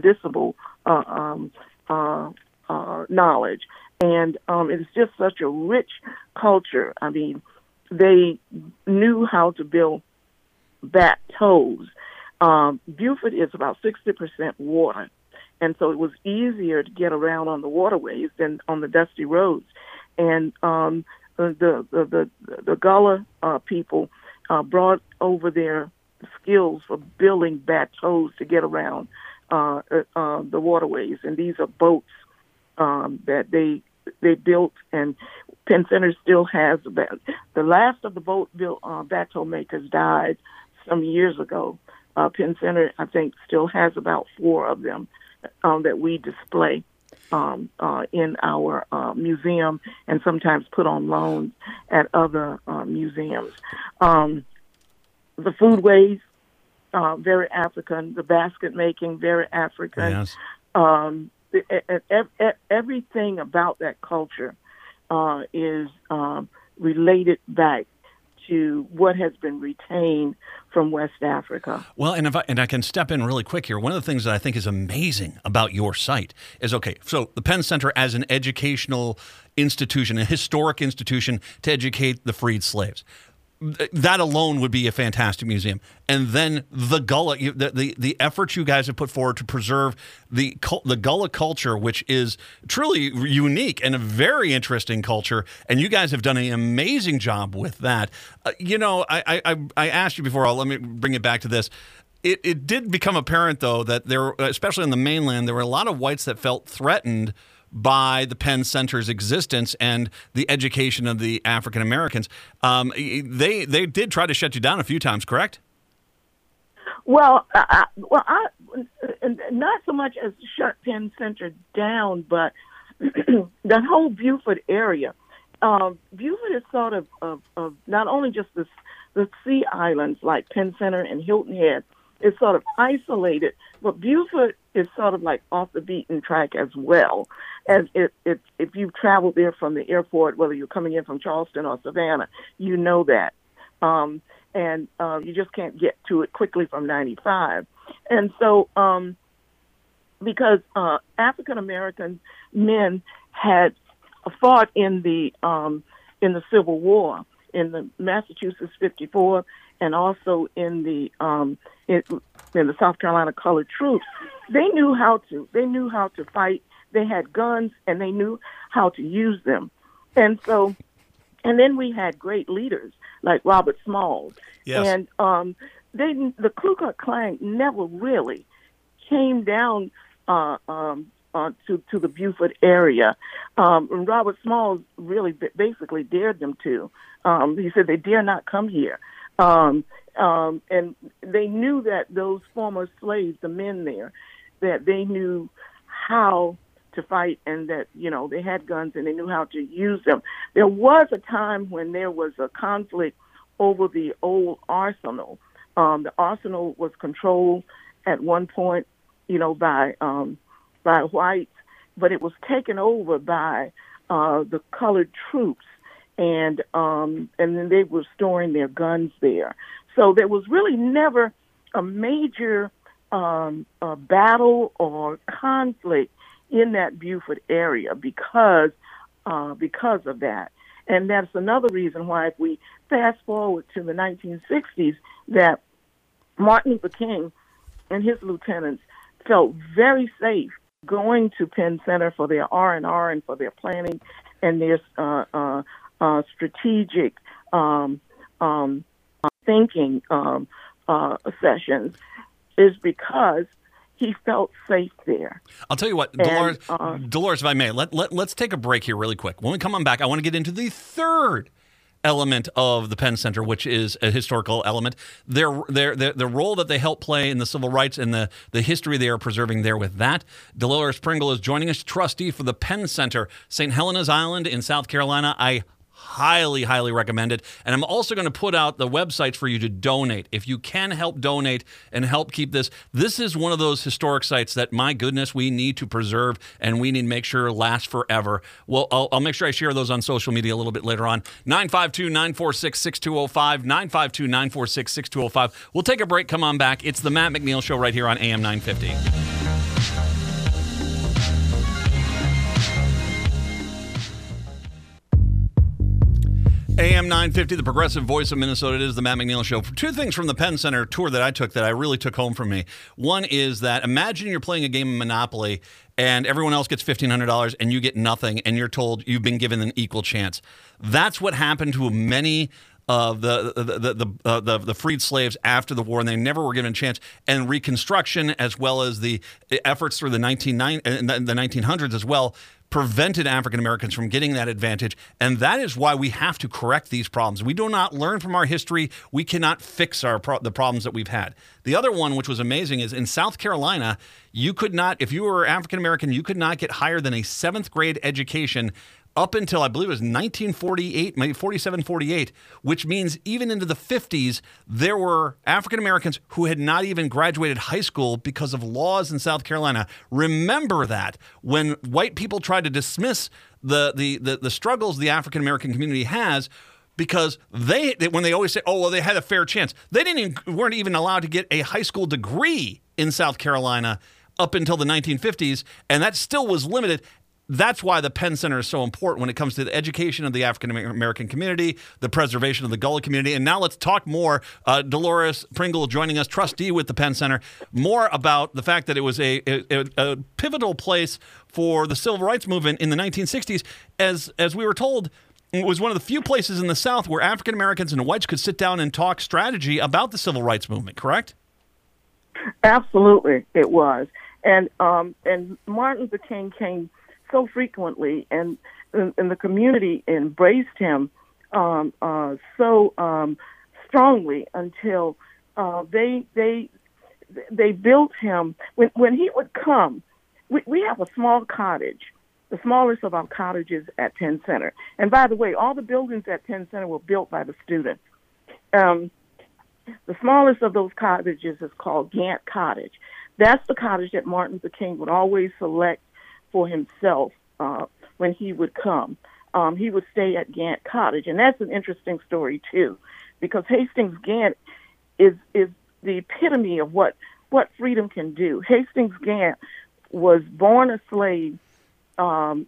knowledge, and it's just such a rich culture. I mean, they knew how to build bateaus. Beaufort is about 60% water, and so it was easier to get around on the waterways than on the dusty roads. And the Gullah people brought over their skills for building bateaus to get around the waterways, and these are boats that they built, and Penn Center still has the last of the boat-built bateau makers died some years ago. Penn Center, I think, still has about 4 of them that we display in our museum, and sometimes put on loans at other museums. The foodways, very African. The basket making, very African. Yes. Everything about that culture is related back to what has been retained from West Africa. Well, and I can step in really quick here. One of the things that I think is amazing about your site is, so the Penn Center as an educational institution, a historic institution to educate the freed slaves. That alone would be a fantastic museum. And then the Gullah, the efforts you guys have put forward to preserve the Gullah culture, which is truly unique and a very interesting culture, and you guys have done an amazing job with that. I asked you before. Let me bring it back to this. It did become apparent, though, that there, especially on the mainland, there were a lot of whites that felt threatened by the Penn Center's existence and the education of the African Americans. They did try to shut you down a few times, correct? Well, not so much as shut Penn Center down, but the whole Beaufort area. Beaufort is sort of not only just the sea islands like Penn Center and Hilton Head. It's sort of isolated, but Beaufort is sort of like off the beaten track as well. As if you've traveled there from the airport, whether you're coming in from Charleston or Savannah, you know that. And you just can't get to it quickly from 95. And so because African-American men had fought in the Civil War, in the Massachusetts 54, and also in the South Carolina colored troops, they knew how to fight. They had guns and they knew how to use them. And then we had great leaders like Robert Smalls. Yes. And the Ku Klux Klan never really came down to the Beaufort area. And Robert Smalls really basically dared them to. He said they dare not come here. And they knew that those former slaves, the men there, that they knew how to fight and that, they had guns and they knew how to use them. There was a time when there was a conflict over the old arsenal. The arsenal was controlled at one point, by whites, but it was taken over by the colored troops, and then they were storing their guns there. So there was really never a major battle or conflict in that Beaufort area because of that. And that's another reason why, if we fast forward to the 1960s, that Martin Luther King and his lieutenants felt very safe going to Penn Center for their R&R and for their planning and their strategic thinking sessions, is because he felt safe there. I'll tell you what, Dolores, if I may, let's take a break here really quick. When we come on back, I want to get into the third element of the Penn Center, which is a historical element. The role that they help play in the civil rights and the history they are preserving there with that. Dolores Pringle is joining us, trustee for the Penn Center, St. Helena's Island in South Carolina. I highly, highly recommend it. And I'm also going to put out the websites for you to donate. If you can help donate and help keep this is one of those historic sites that, my goodness, we need to preserve and we need to make sure lasts forever. Well, I'll make sure I share those on social media a little bit later on. 952-946-6205, 952-946-6205. We'll take a break, come on back. It's the Matt McNeil Show right here on AM 950. AM 950, the progressive voice of Minnesota. It is the Matt McNeil Show. Two things from the Penn Center tour that I took that I really took home from me. One is that imagine you're playing a game of Monopoly and everyone else gets $1,500 and you get nothing and you're told you've been given an equal chance. That's what happened to many of the freed slaves after the war, and they never were given a chance. And Reconstruction, as well as the efforts through the 1900s as well, prevented African Americans from getting that advantage, and that is why we have to correct these problems. We do not learn from our history. We cannot fix the problems that we've had. The other one, which was amazing, is in South Carolina, you could not, if you were African American, you could not get higher than a 7th grade education up until, I believe it was 1948, maybe 47, 48, which means even into the 50s, there were African Americans who had not even graduated high school because of laws in South Carolina. Remember that when white people tried to dismiss the struggles the African American community has, because when they always say, oh, well, they had a fair chance, they weren't even allowed to get a high school degree in South Carolina up until the 1950s, and that still was limited. That's why the Penn Center is so important when it comes to the education of the African American community, the preservation of the Gullah community. And now let's talk more. Dolores Pringle joining us, trustee with the Penn Center, more about the fact that it was a pivotal place for the civil rights movement in the 1960s. As we were told, it was one of the few places in the South where African Americans and whites could sit down and talk strategy about the civil rights movement, correct? Absolutely, it was. And Martin Luther King came so frequently, and the community embraced him so strongly until they built him. When he would come, we have a small cottage, the smallest of our cottages at Penn Center. And by the way, all the buildings at Penn Center were built by the students. The smallest of those cottages is called Gant Cottage. That's the cottage that Martin Luther King would always select for himself when he would come. He would stay at Gant Cottage, and that's an interesting story too, because Hastings Gant is the epitome of what freedom can do. Hastings Gant was born a slave, and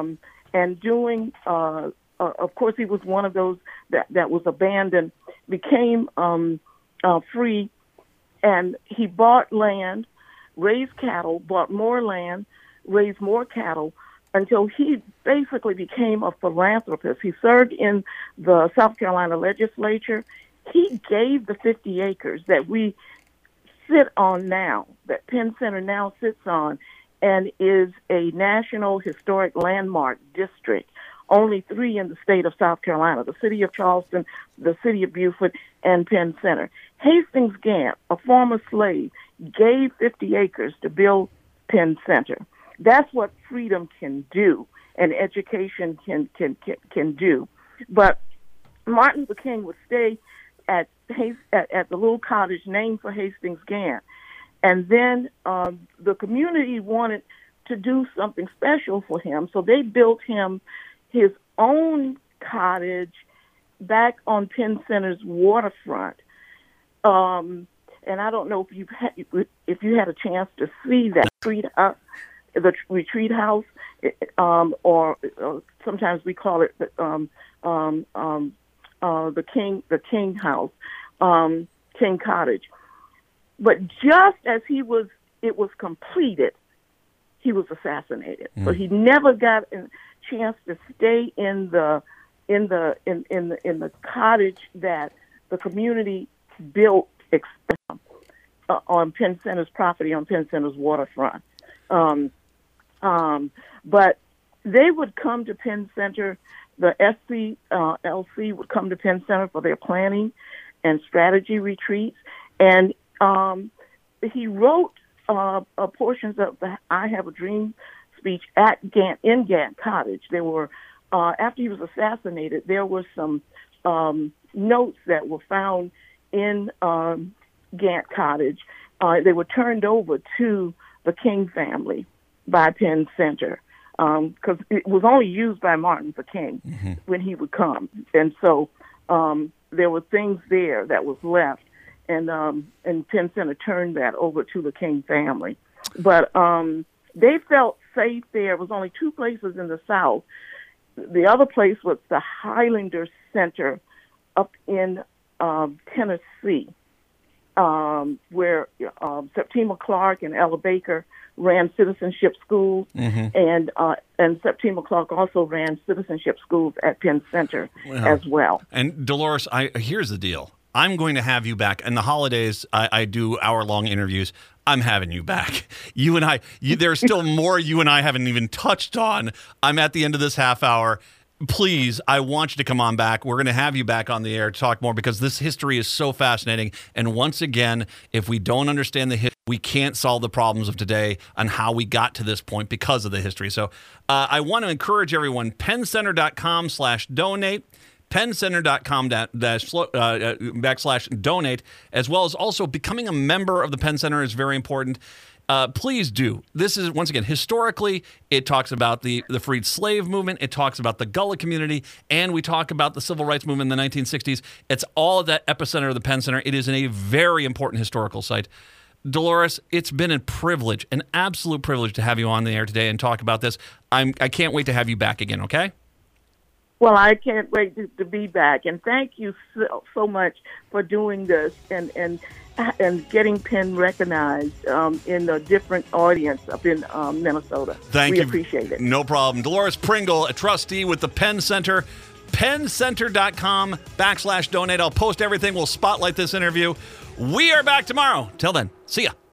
doing, of course, he was one of those that was abandoned, became free, and he bought land, raised cattle, bought more land, raised more cattle, until he basically became a philanthropist. He served in the South Carolina legislature. he gave the 50 acres that we sit on now, that Penn Center now sits on, and is a National Historic Landmark District. Only 3 in the state of South Carolina: the city of Charleston, the city of Beaufort, and Penn Center. Hastings Gant, a former slave, gave 50 acres to build Penn Center. That's what freedom can do, and education can do. But Martin Luther King would stay at the little cottage named for Hastings Gant, and then the community wanted to do something special for him, so they built him his own cottage back on Penn Center's waterfront. And I don't know if you had a chance to see that the retreat house, or sometimes we call it the King House, King Cottage. But just as it was completed, he was assassinated. So he never got a chance to stay in the cottage that the community built on Penn Center's property, on Penn Center's waterfront. But they would come to Penn Center. The SCLC would come to Penn Center for their planning and strategy retreats, and he wrote portions of the "I Have a Dream" speech in Gant Cottage. There were, after he was assassinated, there were some notes that were found in Gant Cottage. They were turned over to the King family by Penn Center, because it was only used by Martin Luther King when he would come. And so there were things there that was left, and Penn Center turned that over to the King family. But they felt safe there. It was only 2 places in the South. The other place was the Highlander Center up in Tennessee, where Septima Clark and Ella Baker ran citizenship schools, and Septima Clark also ran citizenship schools at Penn Center as well. And Dolores, here's the deal. I'm going to have you back. In the holidays, I do hour-long interviews. I'm having you back. You and I, there's still more you and I haven't even touched on. I'm at the end of this half hour. Please, I want you to come on back. We're going to have you back on the air to talk more, because this history is so fascinating. And once again, if we don't understand the history, we can't solve the problems of today and how we got to this point because of the history. So I want to encourage everyone, penncenter.com/donate. penncenter.com/donate, as well as also becoming a member of the Penn Center is very important. Please do. This is, once again, historically, it talks about the freed slave movement. It talks about the Gullah community, and we talk about the civil rights movement in the 1960s. It's all at that epicenter of the Penn Center. It is a very important historical site. Dolores, it's been a privilege, an absolute privilege to have you on the air today and talk about this. I can't wait to have you back again, okay? Well, I can't wait to be back, and thank you so much for doing this and getting Penn recognized in a different audience up in Minnesota. Thank you. We appreciate it. No problem. Dolores Pringle, a trustee with the Penn Center. penncenter.com/donate. I'll post everything. We'll spotlight this interview. We are back tomorrow. Till then, see ya.